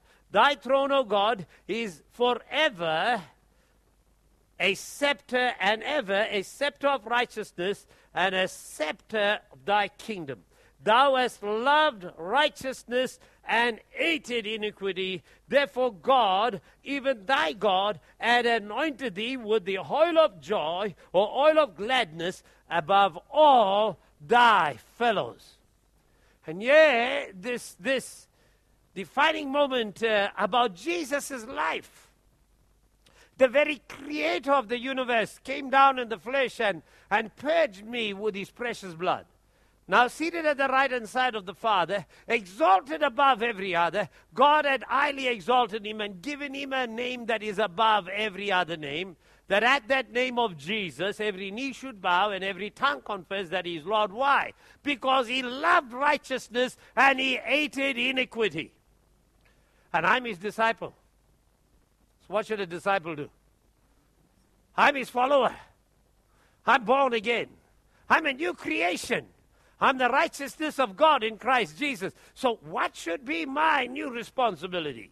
is forever a scepter, and ever a scepter of righteousness, and a scepter of thy kingdom. Thou hast loved righteousness and hated iniquity. Therefore God, even thy God, had anointed thee with the oil of joy, or oil of gladness, above all thy fellows. And this defining moment about Jesus' life. The very creator of the universe came down in the flesh and purged me with his precious blood. Now seated at the right-hand side of the Father, exalted above every other, God had highly exalted him and given him a name that is above every other name, that at that name of Jesus every knee should bow and every tongue confess that he is Lord. Why? Because he loved righteousness and he hated iniquity. And I'm his disciple. So what should a disciple do? I'm his follower. I'm born again. I'm a new creation. I'm the righteousness of God in Christ Jesus. So what should be my new responsibility?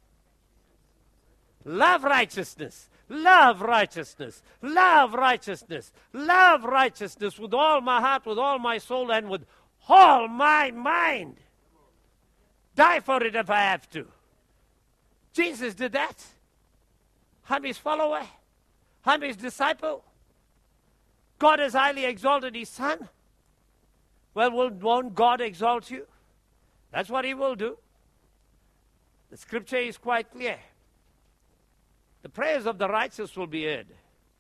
Love righteousness. Love righteousness. Love righteousness. Love righteousness with all my heart, with all my soul, and with all my mind. Die for it if I have to. Jesus did that. I'm his follower. I'm his disciple. God has highly exalted his Son. Well, won't God exalt you? That's what he will do. The scripture is quite clear. The prayers of the righteous will be heard.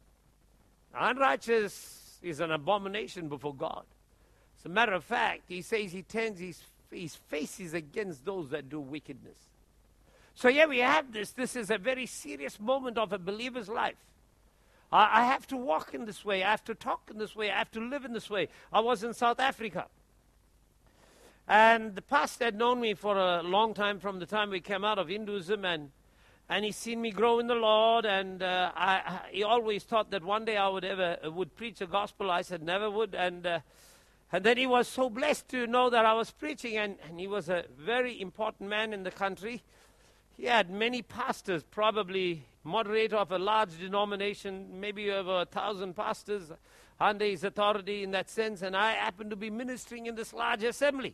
Unrighteous is an abomination before God. As a matter of fact, he says he turns his faces against those that do wickedness. So here we have this. This is a very serious moment of a believer's life. I have to walk in this way. I have to talk in this way. I have to live in this way. I was in South Africa. And the pastor had known me for a long time, from the time we came out of Hinduism, and he's seen me grow in the Lord, and he always thought that one day I would preach the gospel. I said never would, and then he was so blessed to know that I was preaching, and he was a very important man in the country. He had many pastors, probably moderator of a large denomination, maybe over 1,000 pastors under his authority in that sense, and I happened to be ministering in this large assembly.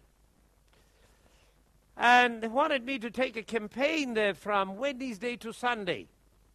And they wanted me to take a campaign there from Wednesday to Sunday.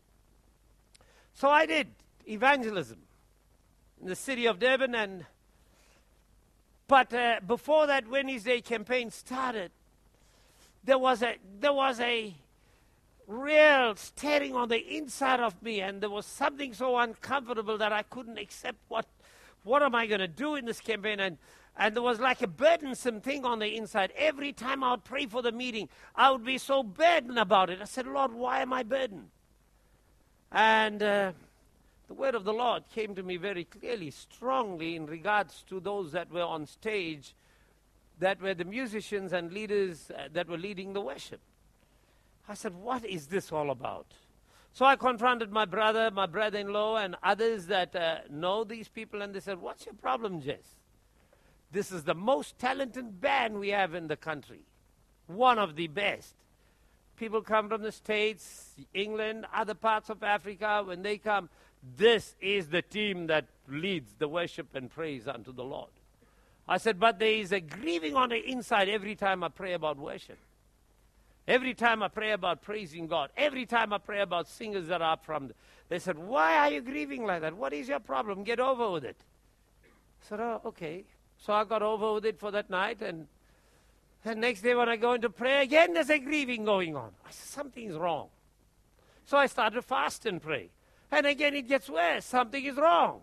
So I did evangelism in the city of Durban, but before that Wednesday campaign started, there was a real stirring on the inside of me, and there was something so uncomfortable that I couldn't accept. What am I going to do in this campaign? And there was like a burdensome thing on the inside. Every time I would pray for the meeting, I would be so burdened about it. I said, Lord, why am I burdened? And the word of the Lord came to me very clearly, strongly, in regards to those that were on stage, that were the musicians and leaders that were leading the worship. I said, what is this all about? So I confronted my brother-in-law, and others that know these people, and they said, what's your problem, Jess? This is the most talented band we have in the country. One of the best. People come from the States, England, other parts of Africa. When they come, this is the team that leads the worship and praise unto the Lord. I said, but there is a grieving on the inside every time I pray about worship. Every time I pray about praising God. Every time I pray about singers that are up from. They said, why are you grieving like that? What is your problem? Get over with it. I said, oh, okay. So I got over with it for that night, and the next day when I go into prayer, again there's a grieving going on. I said, something's wrong. So I started to fast and pray. And again it gets worse. Something is wrong.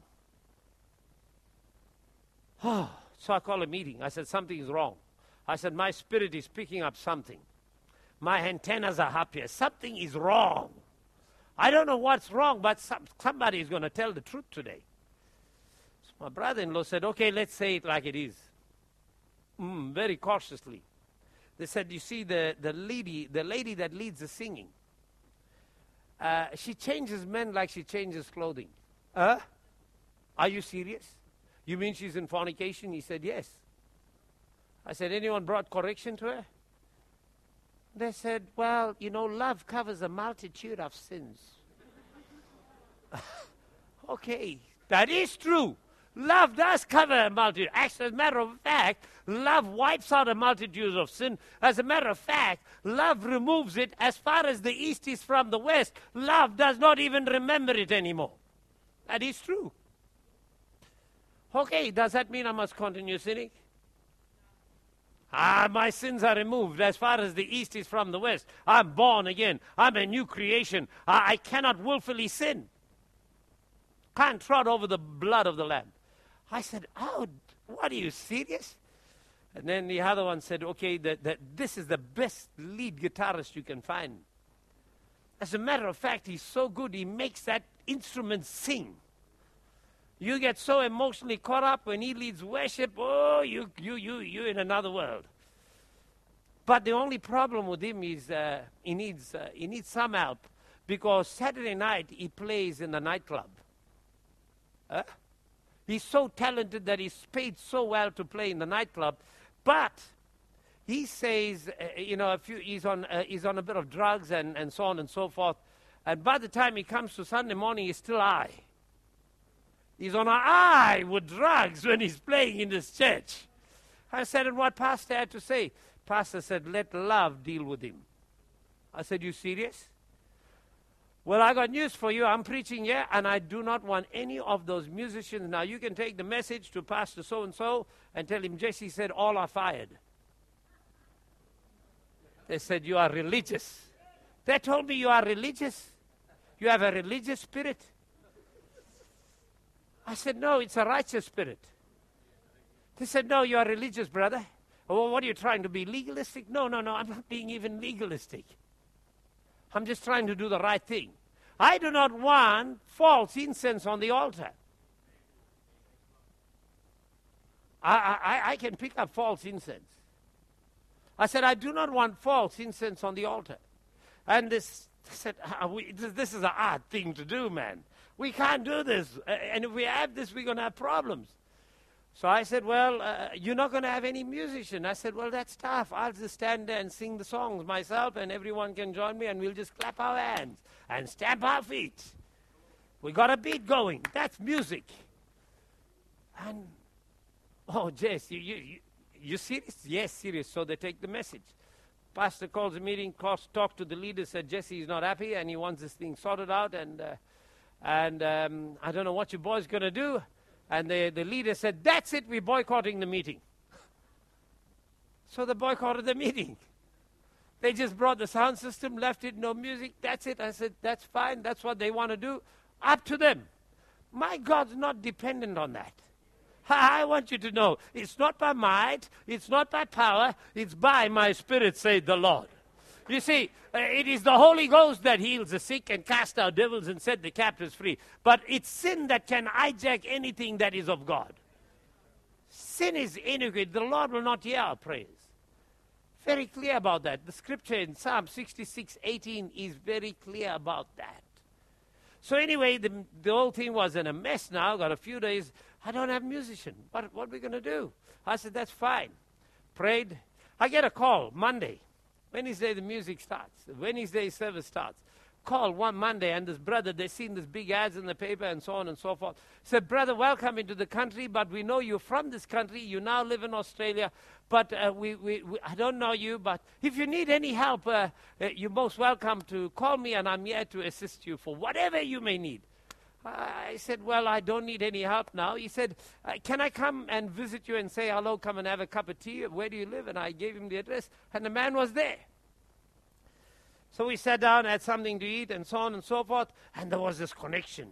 So I called a meeting. I said, something is wrong. I said, my spirit is picking up something. My antennas are up here. Something is wrong. I don't know what's wrong, but somebody is going to tell the truth today. My brother-in-law said, okay, let's say it like it is. Very cautiously. They said, you see, the lady that leads the singing, she changes men like she changes clothing. Are you serious? You mean she's in fornication? He said, yes. I said, anyone brought correction to her? They said, well, love covers a multitude of sins. Okay, that is true. Love does cover a multitude. As a matter of fact, love wipes out a multitude of sin. As a matter of fact, love removes it as far as the east is from the west. Love does not even remember it anymore. That is true. Okay, does that mean I must continue sinning? My sins are removed as far as the east is from the west. I'm born again. I'm a new creation. I cannot willfully sin. Can't trot over the blood of the Lamb. I said, oh, what, are you serious? And then the other one said, okay, that this is the best lead guitarist you can find. As a matter of fact, he's so good, he makes that instrument sing. You get so emotionally caught up when he leads worship, oh, you're in another world. But the only problem with him is he needs some help, because Saturday night he plays in the nightclub. He's so talented that he's paid so well to play in the nightclub, but he says, he's on a bit of drugs and so on and so forth, and by the time he comes to Sunday morning, he's still high. He's on a high with drugs when he's playing in this church. I said, and what Pastor had to say? Pastor said, let love deal with him. I said, you serious? Well, I got news for you. I'm preaching here, and I do not want any of those musicians. Now, you can take the message to Pastor so-and-so and tell him, Jesse said, all are fired. They said, you are religious. They told me you are religious. You have a religious spirit. I said, no, it's a righteous spirit. They said, no, you are religious, brother. Oh, what are you trying to be, legalistic? No, I'm not being even legalistic. I'm just trying to do the right thing. I do not want false incense on the altar. I can pick up false incense. I said, I do not want false incense on the altar. And this said, this is a hard thing to do, man. We can't do this. And if we have this, we're going to have problems. So I said, well, you're not going to have any musician. I said, well, that's tough. I'll just stand there and sing the songs myself, and everyone can join me, and we'll just clap our hands and stamp our feet. We got a beat going. That's music. And, oh, Jess, you serious? Yes, serious. So they take the message. Pastor calls a meeting, talks to the leader, said Jesse is not happy, and he wants this thing sorted out, and I don't know what your boy's going to do. And the leader said, that's it, we're boycotting the meeting. So they boycotted the meeting. They just brought the sound system, left it, no music, that's it. I said, that's fine, that's what they want to do. Up to them. My God's not dependent on that. I want you to know, it's not by might, it's not by power, it's by my Spirit, said the Lord. You see, it is the Holy Ghost that heals the sick and casts out devils and set the captives free. But it's sin that can hijack anything that is of God. Sin is iniquity. The Lord will not hear our prayers. Very clear about that. The scripture in Psalm 66:18 is very clear about that. So anyway, the whole thing was in a mess now. Got a few days. I don't have a musician. What are we going to do? I said, that's fine. Prayed. I get a call Monday. Wednesday, the music starts. Wednesday, service starts. Call one Monday, and this brother, they've seen this big ads in the paper and so on and so forth. Said, brother, welcome into the country, but we know you're from this country. You now live in Australia, but I don't know you, but if you need any help, you're most welcome to call me, and I'm here to assist you for whatever you may need. I said, well, I don't need any help now. He said, can I come and visit you and say hello, come and have a cup of tea? Where do you live? And I gave him the address, and the man was there. So we sat down, had something to eat, and so on and so forth, and there was this connection.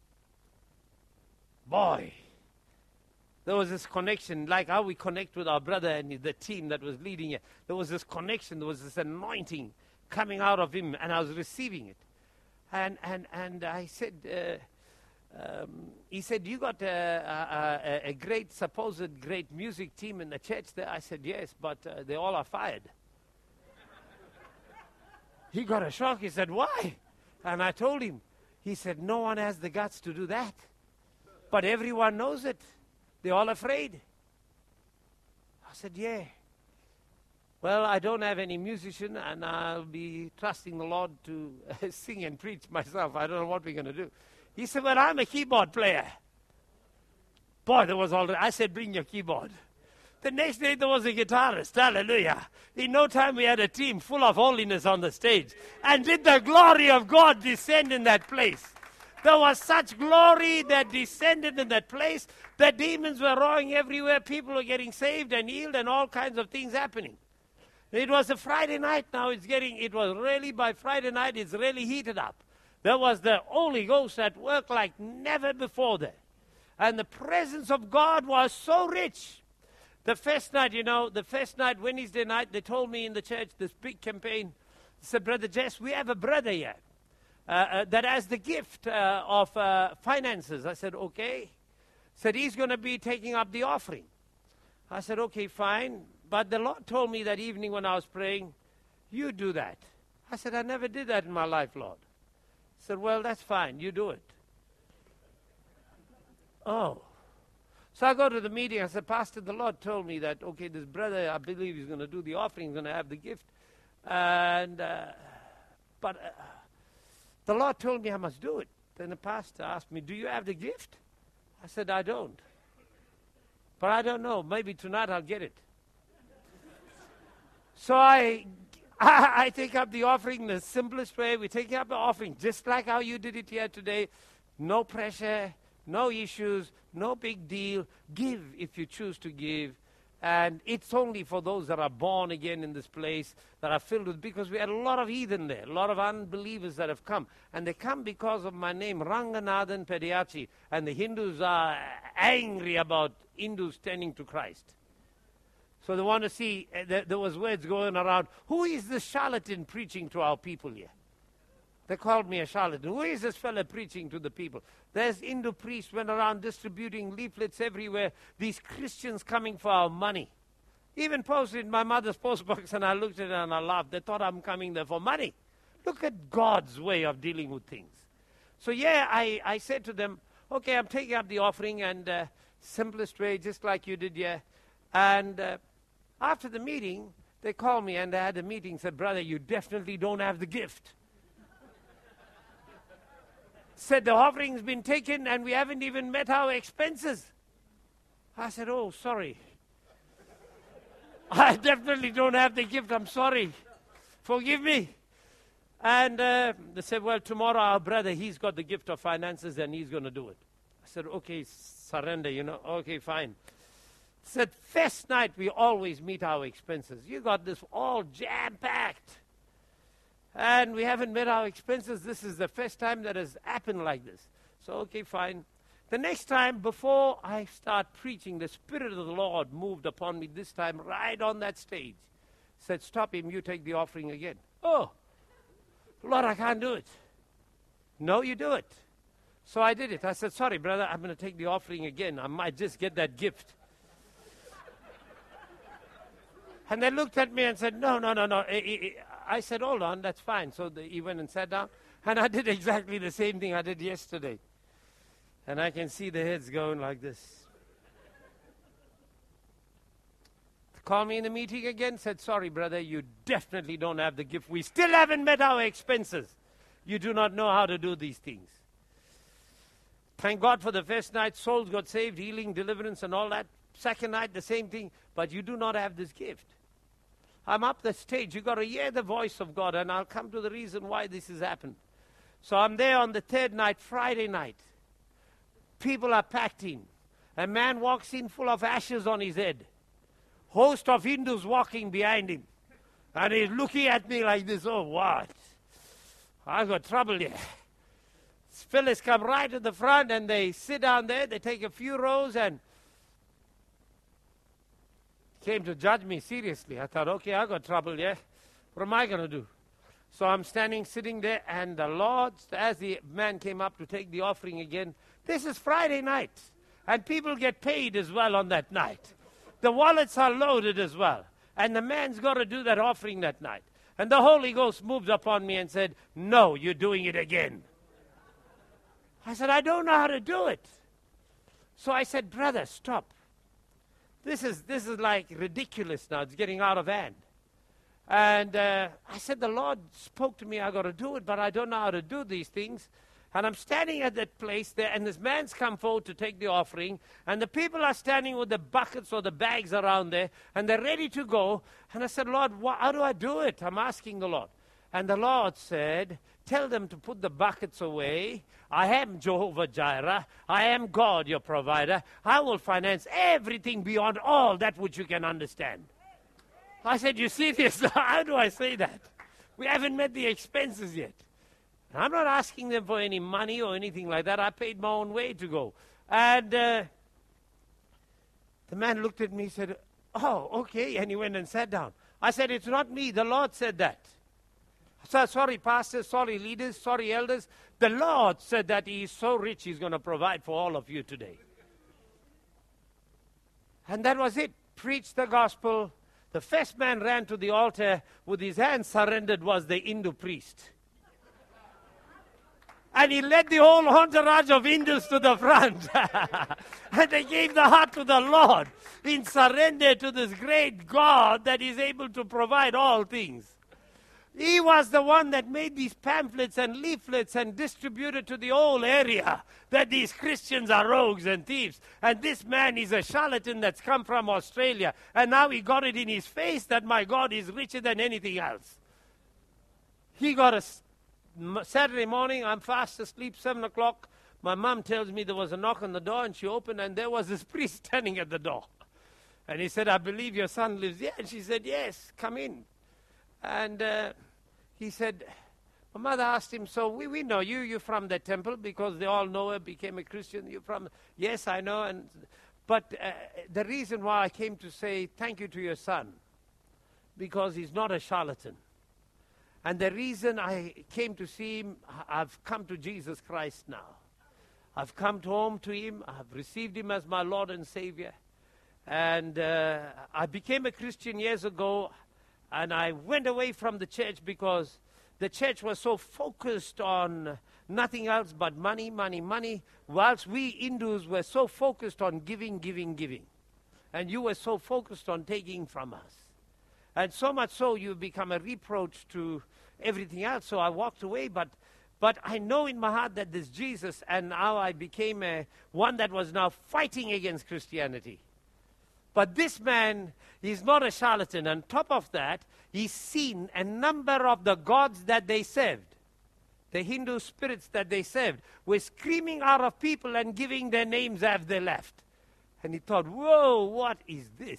Boy, there was this connection, like how we connect with our brother and the team that was leading it. There was this connection, there was this anointing coming out of him, and I was receiving it. And I said, he said, you got a great, supposed great music team in the church there? I said, yes, but they all are fired. He got a shock. He said, why? And I told him. He said, no one has the guts to do that. But everyone knows it. They're all afraid. I said, yeah. Well, I don't have any musician, and I'll be trusting the Lord to sing and preach myself. I don't know what we're going to do. He said, well, I'm a keyboard player. Boy, there was already, I said, bring your keyboard. The next day there was a guitarist. Hallelujah. In no time we had a team full of holiness on the stage. And did the glory of God descend in that place? There was such glory that descended in that place. The demons were roaring everywhere. People were getting saved and healed and all kinds of things happening. It was a Friday night now. It was really, by Friday night, it's really heated up. There was the Holy Ghost at work like never before there. And the presence of God was so rich. The first night, Wednesday night, they told me in the church, this big campaign, they said, Brother Jess, we have a brother here that has the gift of finances. I said, okay. Said, he's going to be taking up the offering. I said, okay, fine. But the Lord told me that evening when I was praying, you do that. I said, I never did that in my life, Lord. He said, well, that's fine. You do it. Oh. So I go to the meeting. I said, Pastor, the Lord told me that, okay, this brother, I believe he's going to do the offering, he's going to have the gift. And, but the Lord told me I must do it. Then the pastor asked me, do you have the gift? I said, I don't. But I don't know. Maybe tonight I'll get it. So I take up the offering the simplest way. We take up the offering just like how you did it here today. No pressure. No issues, no big deal. Give if you choose to give. And it's only for those that are born again in this place, that are filled with, because we had a lot of heathen there, a lot of unbelievers that have come. And they come because of my name, Ranganathan Pediachi. And the Hindus are angry about Hindus turning to Christ. So they want to see, there was words going around, who is this charlatan preaching to our people here? They called me a charlatan. Who is this fella preaching to the people? There's Hindu priests went around distributing leaflets everywhere. These Christians coming for our money. Even posted in my mother's postbox, and I looked at it and I laughed. They thought I'm coming there for money. Look at God's way of dealing with things. So I said to them, okay, I'm taking up the offering, and simplest way, just like you did, yeah. And after the meeting, they called me and they had a meeting, said, brother, you definitely don't have the gift. Said the offering's been taken and we haven't even met our expenses. I said, oh, sorry. I definitely don't have the gift. I'm sorry. Forgive me. And they said, well, tomorrow our brother, he's got the gift of finances and he's going to do it. I said, okay, surrender, Okay, fine. Said, first night we always meet our expenses. You got this all jam-packed. And we haven't met our expenses. This is the first time that has happened like this. So, okay, fine. The next time, before I start preaching, the Spirit of the Lord moved upon me this time right on that stage. Said, stop him, you take the offering again. Oh, Lord, I can't do it. No, you do it. So I did it. I said, sorry, brother, I'm going to take the offering again. I might just get that gift. And they looked at me and said, no. I said, hold on, that's fine. So he went and sat down. And I did exactly the same thing I did yesterday. And I can see the heads going like this. Called me in the meeting again, said, sorry, brother, you definitely don't have the gift. We still haven't met our expenses. You do not know how to do these things. Thank God for the first night, souls got saved, healing, deliverance, and all that. Second night, the same thing. But you do not have this gift. I'm up the stage. You've got to hear the voice of God, and I'll come to the reason why this has happened. So I'm there on the third night, Friday night. People are packed in. A man walks in full of ashes on his head. Host of Hindus walking behind him. And he's looking at me like this. Oh, what? I've got trouble here. Fellas come right to the front, and they sit down there. They take a few rows, and came to judge me seriously. I thought, okay, I got trouble, yeah? What am I going to do? So I'm sitting there, and the Lord, as the man came up to take the offering again, this is Friday night, and people get paid as well on that night. The wallets are loaded as well, and the man's got to do that offering that night. And the Holy Ghost moved upon me and said, no, you're doing it again. I said, I don't know how to do it. So I said, brother, stop. This is like ridiculous now. It's getting out of hand. And I said, the Lord spoke to me. I got to do it, but I don't know how to do these things. And I'm standing at that place there, and this man's come forward to take the offering, and the people are standing with the buckets or the bags around there, and they're ready to go. And I said, Lord, how do I do it? I'm asking the Lord. And the Lord said, tell them to put the buckets away. I am Jehovah Jireh. I am God, your provider. I will finance everything beyond all that which you can understand. I said, you see this? How do I say that? We haven't met the expenses yet. I'm not asking them for any money or anything like that. I paid my own way to go. And the man looked at me and said, oh, okay. And he went and sat down. I said, it's not me. The Lord said that. So, sorry, pastors, sorry, leaders, sorry, elders. The Lord said that He is so rich, He's going to provide for all of you today. And that was it. Preached the gospel. The first man ran to the altar with his hands surrendered was the Hindu priest. And he led the whole entourage of Hindus to the front. And they gave the heart to the Lord in surrender to this great God that is able to provide all things. He was the one that made these pamphlets and leaflets and distributed to the whole area that these Christians are rogues and thieves. And this man is a charlatan that's come from Australia. And now he got it in his face that my God is richer than anything else. He got a Saturday morning, I'm fast asleep, 7 o'clock. My mom tells me there was a knock on the door, and she opened, and there was this priest standing at the door. And he said, I believe your son lives here. And she said, yes, come in. And he said, my mother asked him, so we know you, you're from the temple, because they all know her, became a Christian. You're from, yes, I know. But the reason why I came to say thank you to your son, because he's not a charlatan. And the reason I came to see him, I've come to Jesus Christ now. I've come home to him. I've received him as my Lord and Savior. And I became a Christian years ago, and I went away from the church because the church was so focused on nothing else but money, money, money, whilst we Hindus were so focused on giving, giving, giving. And you were so focused on taking from us. And so much so you become a reproach to everything else. So I walked away, but I know in my heart that this Jesus, and now I became one that was now fighting against Christianity. But this man, he's not a charlatan. On top of that, he's seen a number of the gods that they served. The Hindu spirits that they served were screaming out of people and giving their names as they left. And he thought, whoa, what is this?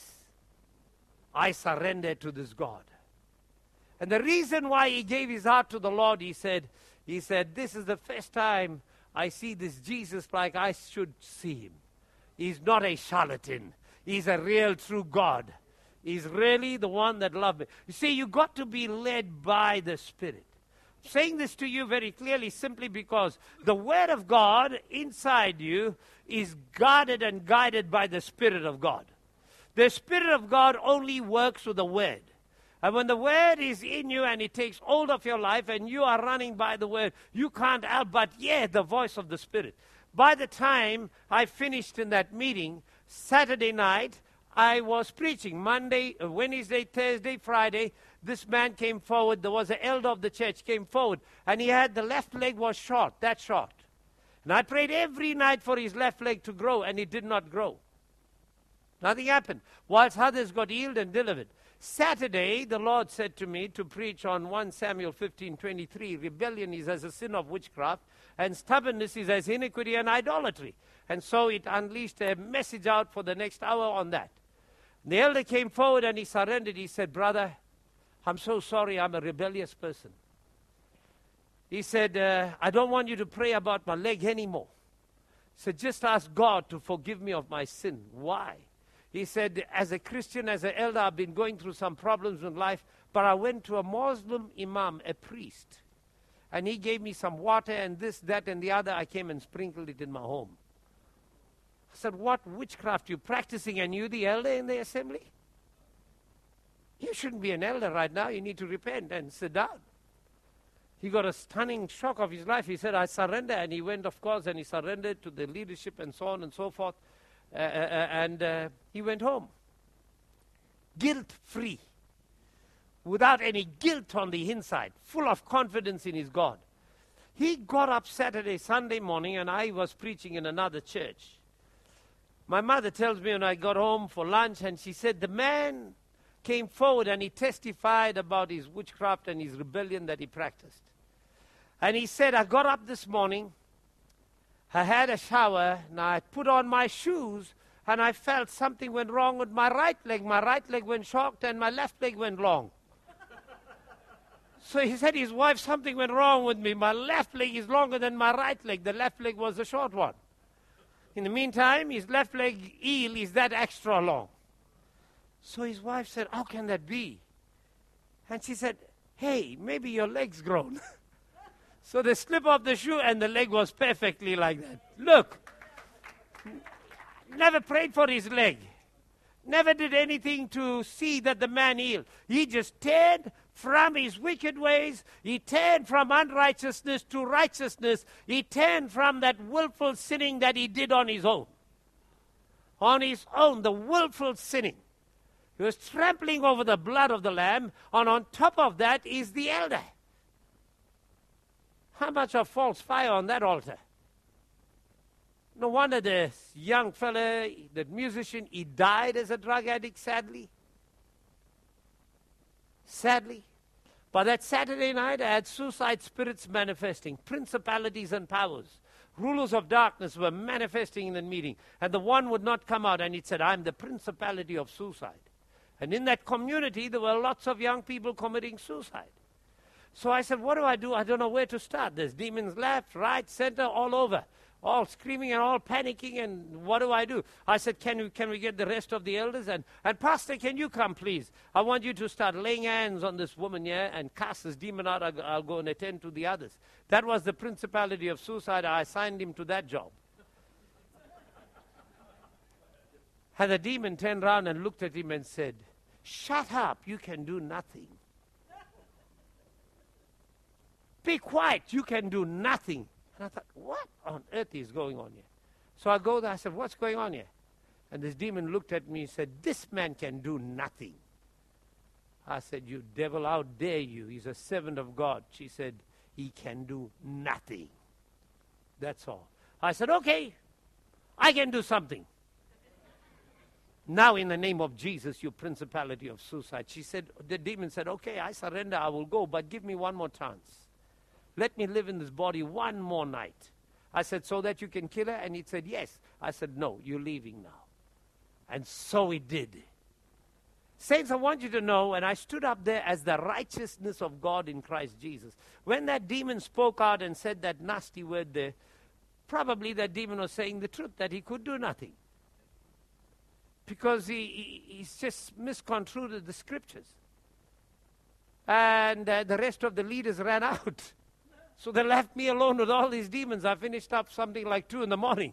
I surrender to this God. And the reason why he gave his heart to the Lord, he said, this is the first time I see this Jesus like I should see him. He's not a charlatan. He's a real true God. He's really the one that loved me. You see, you got to be led by the Spirit. I'm saying this to you very clearly simply because the Word of God inside you is guarded and guided by the Spirit of God. The Spirit of God only works with the Word. And when the Word is in you and it takes hold of your life and you are running by the Word, you can't help but hear the voice of the Spirit. By the time I finished in that meeting, Saturday night, I was preaching. Monday, Wednesday, Thursday, Friday, this man came forward. There was an elder of the church came forward, and he had the left leg was short, that short. And I prayed every night for his left leg to grow, and it did not grow. Nothing happened, whilst others got healed and delivered. Saturday, the Lord said to me to preach on 1 Samuel 15:23, rebellion is as a sin of witchcraft, and stubbornness is as iniquity and idolatry. And so it unleashed a message out for the next hour on that. The elder came forward and he surrendered. He said, brother, I'm so sorry, I'm a rebellious person. He said, I don't want you to pray about my leg anymore. He said, just ask God to forgive me of my sin. Why? He said, as a Christian, as an elder, I've been going through some problems in life, but I went to a Muslim imam, a priest, and he gave me some water and this, that, and the other. I came and sprinkled it in my home. I said, what witchcraft you practicing, and you the elder in the assembly? You shouldn't be an elder right now. You need to repent and sit down. He got a stunning shock of his life. He said, I surrender. And he went, of course, and he surrendered to the leadership and so on and so forth. And he went home. Guilt-free. Without any guilt on the inside. Full of confidence in his God. He got up Sunday morning, and I was preaching in another church. My mother tells me when I got home for lunch, and she said the man came forward and he testified about his witchcraft and his rebellion that he practiced. And he said, I got up this morning, I had a shower, and I put on my shoes, and I felt something went wrong with my right leg. My right leg went short, and my left leg went long. So he said his wife, something went wrong with me. My left leg is longer than my right leg. The left leg was the short one. In the meantime, his left leg heel is that extra long. So his wife said, how can that be? And she said, hey, maybe your leg's grown. So they slip off the shoe and the leg was perfectly like that. Look, never prayed for his leg. Never did anything to see that the man healed. He just turned from his wicked ways. He turned from unrighteousness to righteousness. He turned from that willful sinning that he did on his own. On his own, the willful sinning. He was trampling over the blood of the Lamb, and on top of that is the elder. How much of false fire on that altar? No wonder the young fella, that musician, he died as a drug addict, sadly. Sadly. But that Saturday night, I had suicide spirits manifesting, principalities and powers. Rulers of darkness were manifesting in the meeting. And the one would not come out, and it said, I'm the principality of suicide. And in that community, there were lots of young people committing suicide. So I said, what do? I don't know where to start. There's demons left, right, center, all over. All screaming and all panicking, and what do? I said, can we get the rest of the elders? And Pastor, can you come, please? I want you to start laying hands on this woman here and cast this demon out. I'll go and attend to the others. That was the principality of suicide. I assigned him to that job. And the demon turned around and looked at him and said, shut up, you can do nothing. Be quiet, you can do nothing. And I thought, what on earth is going on here? So I go there, I said, what's going on here? And this demon looked at me and said, this man can do nothing. I said, you devil, how dare you? He's a servant of God. She said, he can do nothing. That's all. I said, okay, I can do something. Now in the name of Jesus, you principality of suicide. She said, the demon said, okay, I surrender, I will go, but give me one more chance. Let me live in this body one more night. I said, so that you can kill her? And he said, yes. I said, no, you're leaving now. And so he did. Saints, I want you to know, and I stood up there as the righteousness of God in Christ Jesus. When that demon spoke out and said that nasty word there, probably that demon was saying the truth, that he could do nothing. Because he's just misconstrued the scriptures. And the rest of the leaders ran out. So they left me alone with all these demons. I finished up something like 2 a.m.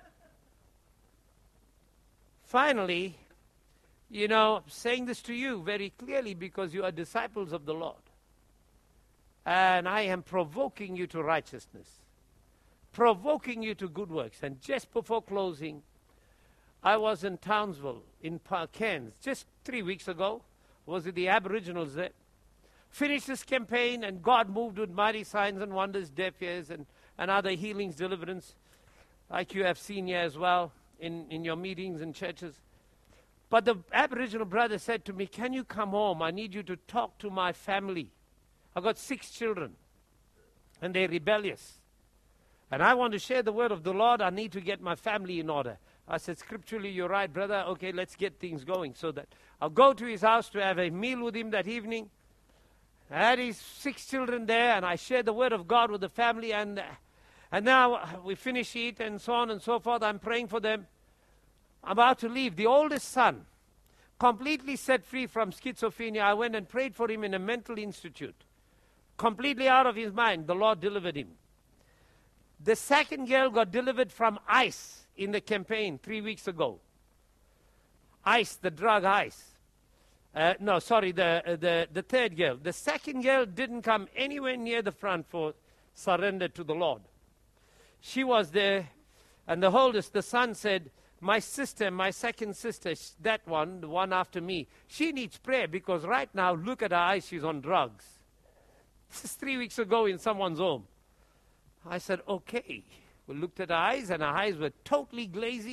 Finally, I'm saying this to you very clearly because you are disciples of the Lord. And I am provoking you to righteousness, provoking you to good works. And just before closing, I was in Townsville, in Cairns, just 3 weeks ago. Was it the Aboriginals there? Finished this campaign, and God moved with mighty signs and wonders, deaf ears, and other healings, deliverance, like you have seen here as well in your meetings and churches. But the Aboriginal brother said to me, can you come home? I need you to talk to my family. I've got 6 children, and they're rebellious. And I want to share the word of the Lord. I need to get my family in order. I said, scripturally, you're right, brother. Okay, let's get things going. So that I'll go to his house to have a meal with him that evening. I had his 6 children there, and I shared the word of God with the family, and now we finish it, and so on and so forth. I'm praying for them. I'm about to leave. The oldest son, completely set free from schizophrenia. I went and prayed for him in a mental institute. Completely out of his mind, the Lord delivered him. The second girl got delivered from ice in the campaign 3 weeks ago. Ice, the drug ice. The third girl. The second girl didn't come anywhere near the front for surrender to the Lord. She was there, and the oldest, the son said, my sister, my second sister, that one, the one after me, she needs prayer because right now, look at her eyes, she's on drugs. This is 3 weeks ago in someone's home. I said, okay. We looked at her eyes, and her eyes were totally glazy.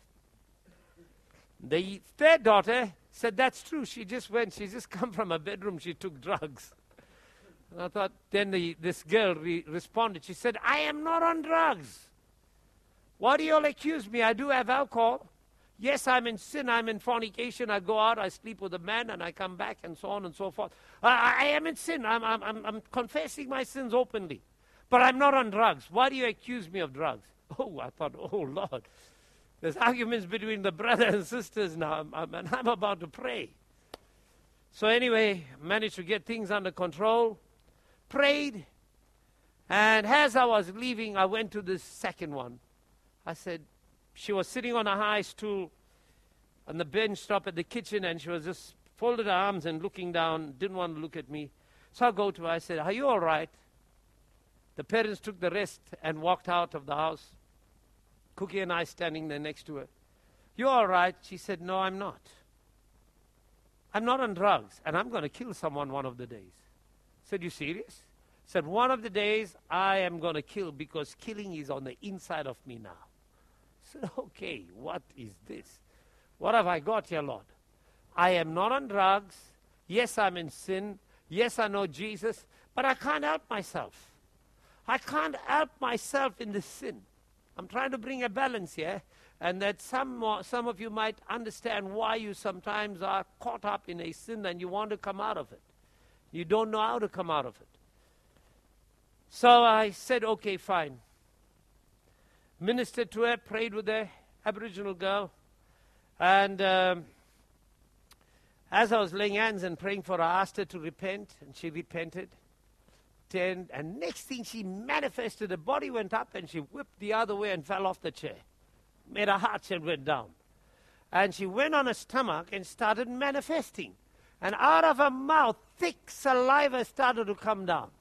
The third daughter said, that's true. She just come from a bedroom, she took drugs. And I thought, then this girl responded. She said, I am not on drugs. Why do you all accuse me? I do have alcohol. Yes, I'm in sin. I'm in fornication. I go out, I sleep with a man, and I come back, and so on and so forth. I am in sin. I'm confessing my sins openly. But I'm not on drugs. Why do you accuse me of drugs? Oh, I thought, oh, Lord. There's arguments between the brothers and sisters now, and I'm about to pray. So anyway, managed to get things under control. Prayed. And as I was leaving, I went to this second one. I said, she was sitting on a high stool on the bench top at the kitchen, and she was just folded her arms and looking down, didn't want to look at me. So I go to her, I said, are you all right? The parents took the rest and walked out of the house. Cookie and I standing there next to her. You all right? She said, no, I'm not. I'm not on drugs, and I'm going to kill someone one of the days. I said, you serious? Said, one of the days I am going to kill, because killing is on the inside of me now. I said, okay, what is this? What have I got here, Lord? I am not on drugs. Yes, I'm in sin. Yes, I know Jesus, but I can't help myself. I can't help myself in this sin. I'm trying to bring a balance here, and that some of you might understand why you sometimes are caught up in a sin and you want to come out of it. You don't know how to come out of it. So I said, okay, fine. Ministered to her, prayed with her, Aboriginal girl. And as I was laying hands and praying for her, I asked her to repent, and she repented. And next thing, she manifested, her body went up, and she whipped the other way and fell off the chair. Made her heart rate went down. And she went on her stomach and started manifesting. And out of her mouth, thick saliva started to come down.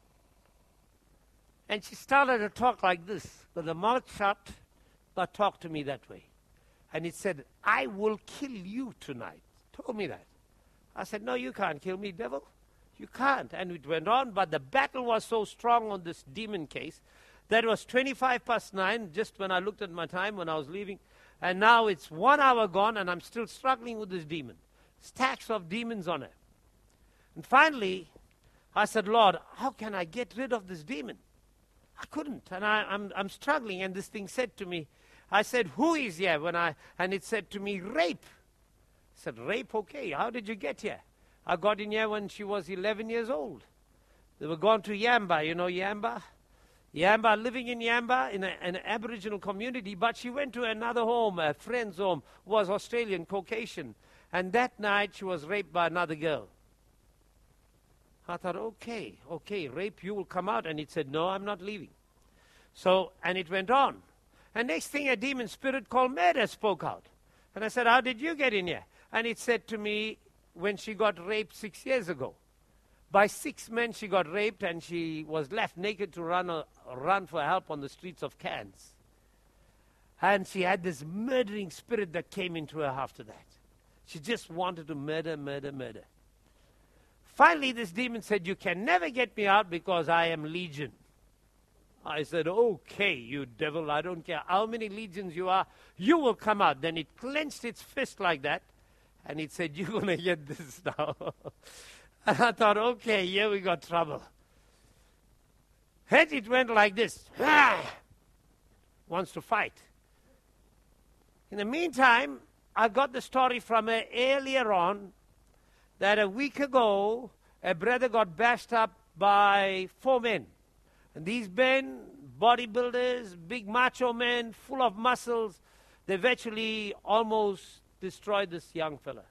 And she started to talk like this, with the mouth shut, but talk to me that way. And it said, I will kill you tonight. Told me that. I said, no, you can't kill me, devil. You can't. And it went on, but the battle was so strong on this demon case that it was 9:25, just when I looked at my time when I was leaving. And now it's 1 hour gone, and I'm still struggling with this demon. Stacks of demons on it. And finally, I said, Lord, how can I get rid of this demon? I couldn't, and I'm struggling. And this thing said to me, I said, who is here? And it said to me, rape. I said, rape? Okay, how did you get here? I got in here when she was 11 years old. They were gone to Yamba. You know Yamba? Yamba, living in Yamba in an Aboriginal community, but she went to another home, a friend's home, was Australian, Caucasian. And that night she was raped by another girl. I thought, okay, rape, you will come out. And it said, no, I'm not leaving. So, and it went on. And next thing, a demon spirit called murder spoke out. And I said, how did you get in here? And it said to me, when she got raped 6 years ago. By 6 men she got raped, and she was left naked to run for help on the streets of Cairns. And she had this murdering spirit that came into her after that. She just wanted to murder. Finally, this demon said, you can never get me out because I am legion. I said, okay, you devil, I don't care how many legions you are, you will come out. Then it clenched its fist like that, and it said, you're going to get this now. And I thought, okay, here we got trouble. And it went like this. Wants to fight. In the meantime, I got the story from her earlier on that a week ago, a brother got bashed up by 4 men. And these men, bodybuilders, big macho men, full of muscles, they virtually almost destroyed this young fella.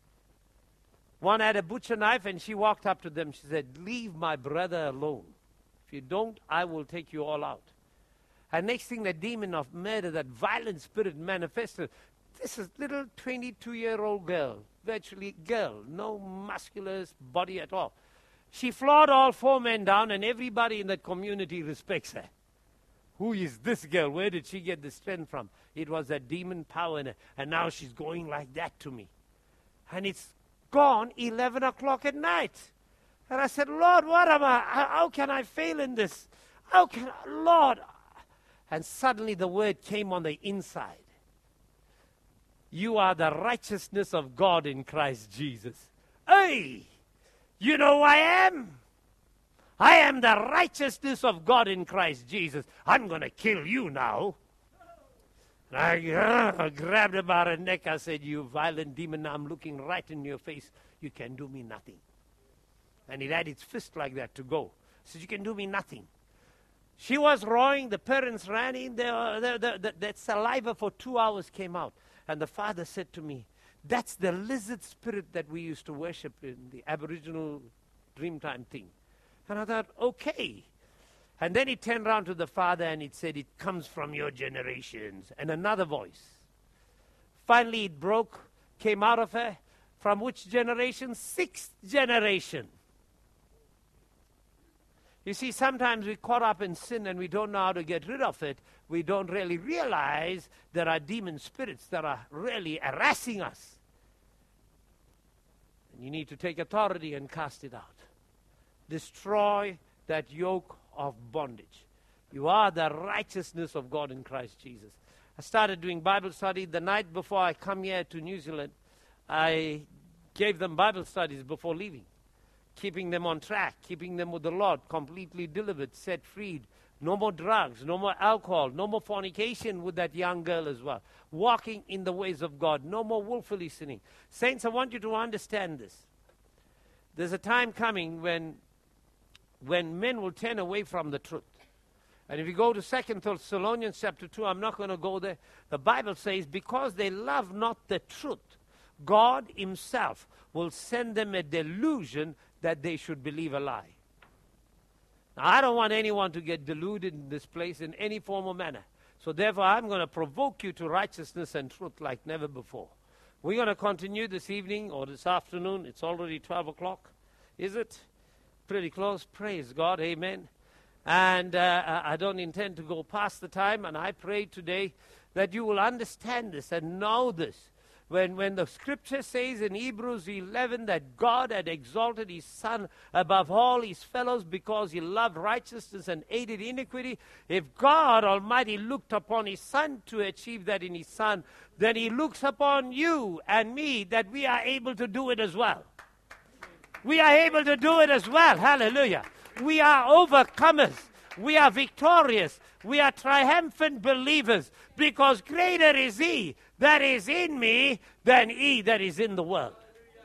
One had a butcher knife, and she walked up to them. She said, leave my brother alone. If you don't, I will take you all out. And next thing, the demon of murder, that violent spirit manifested. This is little 22-year-old girl, virtually girl, no muscular body at all. She floored all 4 men down, and everybody in that community respects her. Who is this girl? Where did she get the strength from? It was that demon power in her, and now she's going like that to me. And it's gone 11 o'clock at night. And I said, Lord, what am I? How can I fail in this? How can I, Lord? And suddenly the word came on the inside. You are the righteousness of God in Christ Jesus. Hey, you know who I am? I am the righteousness of God in Christ Jesus. I'm going to kill you now. And I grabbed him by the neck. I said, you violent demon, I'm looking right in your face. You can do me nothing. And it had its fist like that to go. I said, you can do me nothing. She was roaring. The parents ran in. That saliva for 2 hours came out. And the father said to me, that's the lizard spirit that we used to worship in the Aboriginal Dreamtime thing. And I thought, okay. And then he turned around to the father and he said, it comes from your generations. And another voice. Finally it broke, came out of her. From which generation? 6th generation. You see, sometimes we're caught up in sin and we don't know how to get rid of it. We don't really realize there are demon spirits that are really harassing us. And you need to take authority and cast it out. Destroy that yoke of bondage. You are the righteousness of God in Christ Jesus. I started doing Bible study the night before I come here to New Zealand. I gave them Bible studies before leaving. Keeping them on track, keeping them with the Lord, completely delivered, set free. No more drugs, no more alcohol, no more fornication with that young girl as well. Walking in the ways of God, no more willfully sinning. Saints, I want you to understand this. There's a time coming when men will turn away from the truth. And if you go to 2 Thessalonians chapter 2, I'm not going to go there. The Bible says, because they love not the truth, God himself will send them a delusion that they should believe a lie. Now, I don't want anyone to get deluded in this place in any form or manner. So therefore, I'm going to provoke you to righteousness and truth like never before. We're going to continue this evening or this afternoon. It's already 12 o'clock. Is it? Pretty close. Praise God. Amen. And I don't intend to go past the time. And I pray today that you will understand this and know this. When the scripture says in Hebrews 11 that God had exalted his Son above all his fellows because he loved righteousness and hated iniquity, if God Almighty looked upon his Son to achieve that in his Son, then he looks upon you and me that we are able to do it as well. We are able to do it as well. Hallelujah. We are overcomers. We are victorious. We are triumphant believers because greater is he that is in me than he that is in the world.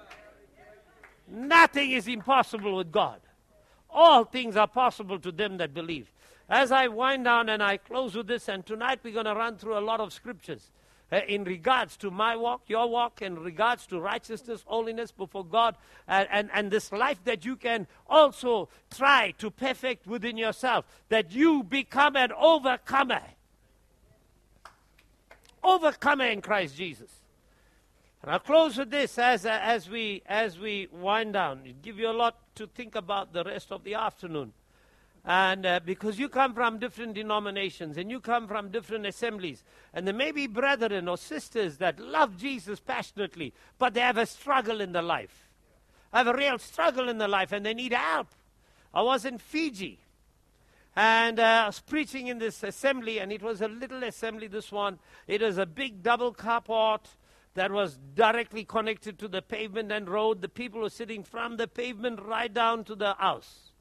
Nothing is impossible with God. All things are possible to them that believe. As I wind down and I close with this, and tonight we're going to run through a lot of scriptures in regards to my walk, your walk, in regards to righteousness, holiness before God, and this life that you can also try to perfect within yourself, that you become an overcomer. Overcomer in Christ Jesus. And I'll close with this as we wind down. It'll give you a lot to think about the rest of the afternoon. And because you come from different denominations and you come from different assemblies, and there may be brethren or sisters that love Jesus passionately, but they have a struggle in their life. Have a real struggle in their life and they need help. I was in Fiji. And I was preaching in this assembly, and it was a little assembly, this one. It was a big double carport that was directly connected to the pavement and road. The people were sitting from the pavement right down to the house.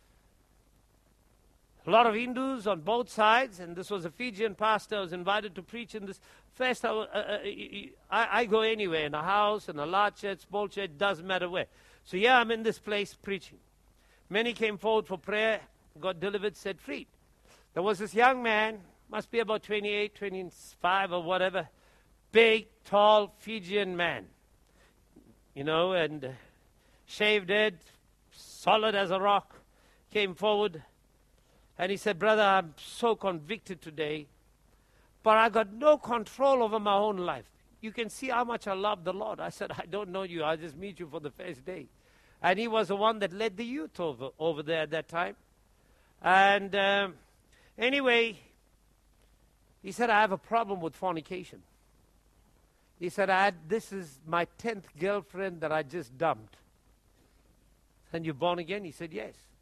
A lot of Hindus on both sides, and this was a Fijian pastor. I was invited to preach in this. First, I go anywhere, in a house, in a large church, small church, doesn't matter where. So yeah, I'm in this place preaching. Many came forward for prayer. Got delivered, set free. There was this young man, must be about 28, 25 or whatever, big, tall Fijian man, and shaved head, solid as a rock, came forward, and he said, brother, I'm so convicted today, but I got no control over my own life. You can see how much I love the Lord. I said, I don't know you. I just meet you for the first day. And he was the one that led the youth over there at that time. And anyway, he said, I have a problem with fornication. He said, this is my 10th girlfriend that I just dumped. And you're born again? He said, yes.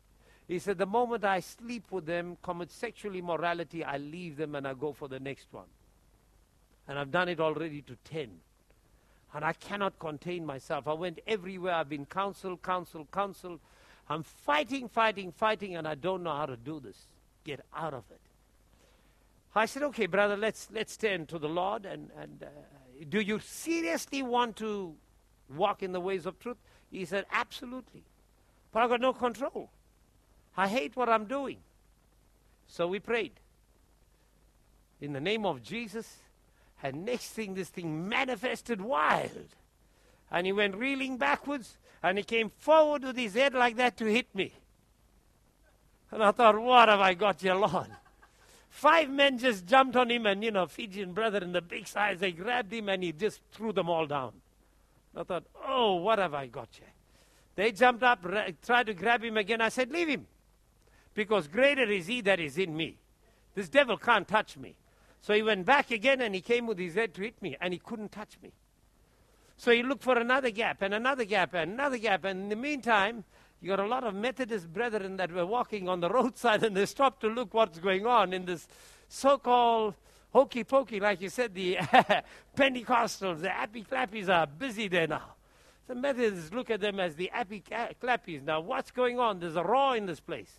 He said, the moment I sleep with them, commit sexual immorality, I leave them and I go for the next one. And I've done it already to 10. And I cannot contain myself. I went everywhere. I've been counseled. I'm fighting, and I don't know how to do this. Get out of it. I said, okay, brother, let's turn to the Lord. And do you seriously want to walk in the ways of truth? He said, absolutely. But I've got no control. I hate what I'm doing. So we prayed. In the name of Jesus. And next thing, this thing manifested wild. And he went reeling backwards. And he came forward with his head like that to hit me. And I thought, what have I got here, Lord? 5 men just jumped on him, and, Fijian brother in the big size, they grabbed him, and he just threw them all down. I thought, oh, what have I got here? They jumped up, tried to grab him again. I said, leave him, because greater is he that is in me. This devil can't touch me. So he went back again, and he came with his head to hit me, and he couldn't touch me. So he looked for another gap, and another gap, and another gap, and in the meantime, you got a lot of Methodist brethren that were walking on the roadside, and they stopped to look what's going on in this so-called hokey pokey, like you said, the Pentecostals, the happy clappies are busy there now. The Methodists look at them as the happy clappies. Now, what's going on? There's a roar in this place.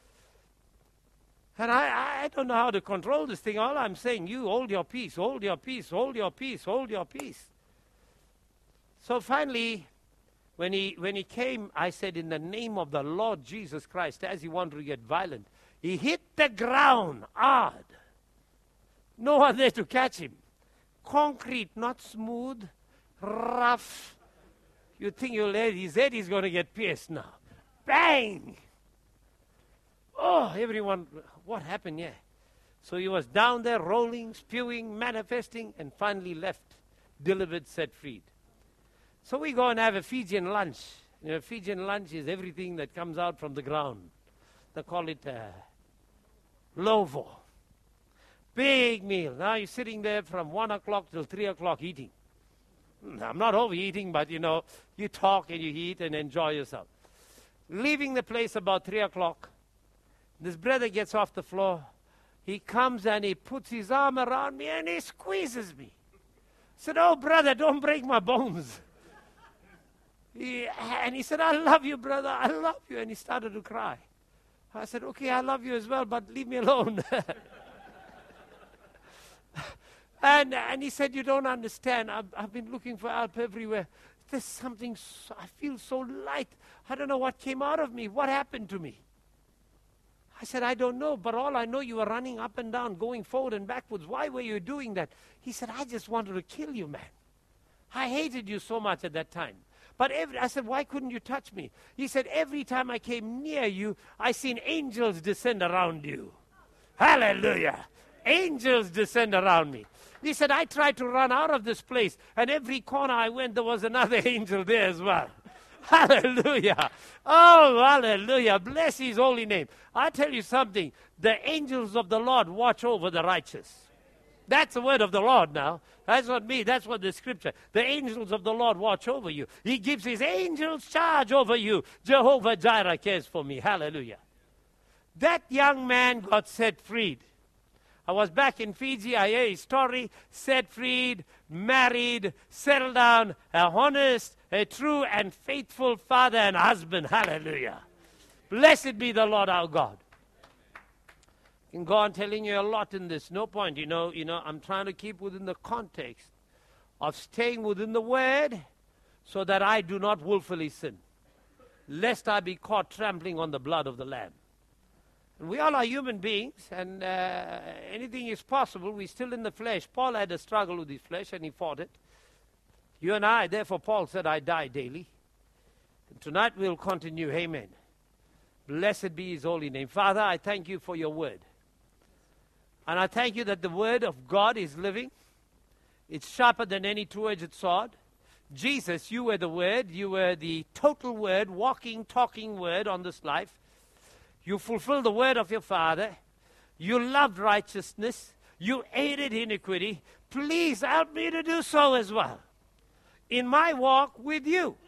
And I don't know how to control this thing. All I'm saying, you hold your peace, hold your peace, hold your peace, hold your peace. So finally, when he came, I said, in the name of the Lord Jesus Christ, as he wanted to get violent, he hit the ground hard. No one there to catch him. Concrete, not smooth, rough. You think his head is going to get pierced now. Bang! Oh, everyone, what happened here? So he was down there rolling, spewing, manifesting, and finally left, delivered, set freed. So we go and have a Fijian lunch. Fijian lunch is everything that comes out from the ground. They call it lovo. Big meal. Now you're sitting there from 1 o'clock till 3 o'clock eating. I'm not overeating, but you talk and you eat and enjoy yourself. Leaving the place about 3 o'clock, this brother gets off the floor. He comes and he puts his arm around me and he squeezes me. I said, oh, brother, don't break my bones. And he said, I love you, brother, I love you. And he started to cry. I said, okay, I love you as well, but leave me alone. And he said, you don't understand. I've been looking for help everywhere. There's something, I feel so light. I don't know what came out of me. What happened to me? I said, I don't know, but all I know, you were running up and down, going forward and backwards. Why were you doing that? He said, I just wanted to kill you, man. I hated you so much at that time. But I said, why couldn't you touch me? He said, every time I came near you, I seen angels descend around you. Hallelujah. Angels descend around me. He said, I tried to run out of this place, and every corner I went, there was another angel there as well. Hallelujah. Oh, hallelujah. Bless his holy name. I tell you something. The angels of the Lord watch over the righteous. That's the word of the Lord now. That's not me. That's what the scripture. The angels of the Lord watch over you. He gives his angels charge over you. Jehovah Jireh cares for me. Hallelujah. That young man got set free. I was back in Fiji. I heard his story. Set freed, married, settled down, a honest, a true and faithful father and husband. Hallelujah. Blessed be the Lord our God. I can go on telling you a lot in this. No point. I'm trying to keep within the context of staying within the word so that I do not willfully sin, lest I be caught trampling on the blood of the Lamb. And we all are human beings, and anything is possible. We're still in the flesh. Paul had a struggle with his flesh, and he fought it. You and I, therefore Paul said, I die daily. And tonight we'll continue. Amen. Blessed be his holy name. Father, I thank you for your word. And I thank you that the word of God is living. It's sharper than any two-edged sword. Jesus, you were the word. You were the total word, walking, talking word on this life. You fulfilled the word of your Father. You loved righteousness. You hated iniquity. Please help me to do so as well in my walk with you.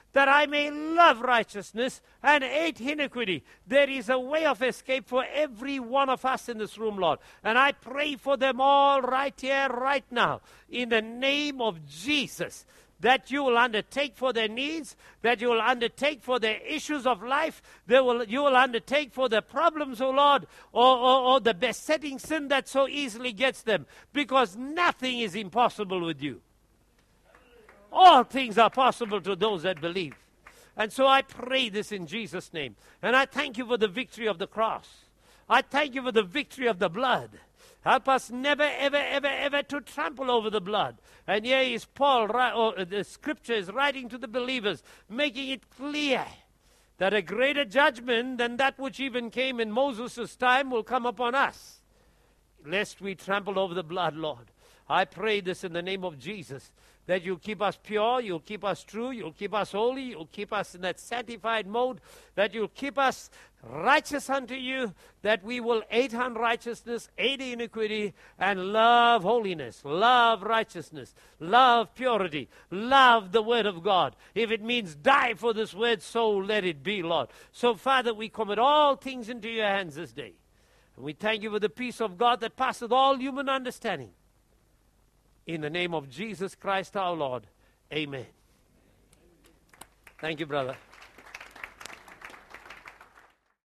that I may love righteousness and hate iniquity. There is a way of escape for every one of us in this room, Lord. And I pray for them all right here, right now, in the name of Jesus, that you will undertake for their needs, that you will undertake for their issues of life, you will undertake for their problems, oh Lord, or the besetting sin that so easily gets them, because nothing is impossible with you. All things are possible to those that believe. And so I pray this in Jesus' name. And I thank you for the victory of the cross. I thank you for the victory of the blood. Help us never, ever, ever, ever to trample over the blood. And here is Paul, the scripture is writing to the believers, making it clear that a greater judgment than that which even came in Moses' time will come upon us, lest we trample over the blood, Lord. I pray this in the name of Jesus, that you'll keep us pure, you'll keep us true, you'll keep us holy, you'll keep us in that sanctified mode, that you'll keep us righteous unto you, that we will hate unrighteousness, hate iniquity, and love holiness, love righteousness, love purity, love the word of God. If it means die for this word, so let it be, Lord. So, Father, we commit all things into your hands this day. And we thank you for the peace of God that passeth all human understanding. In the name of Jesus Christ our Lord, amen. Thank you, brother.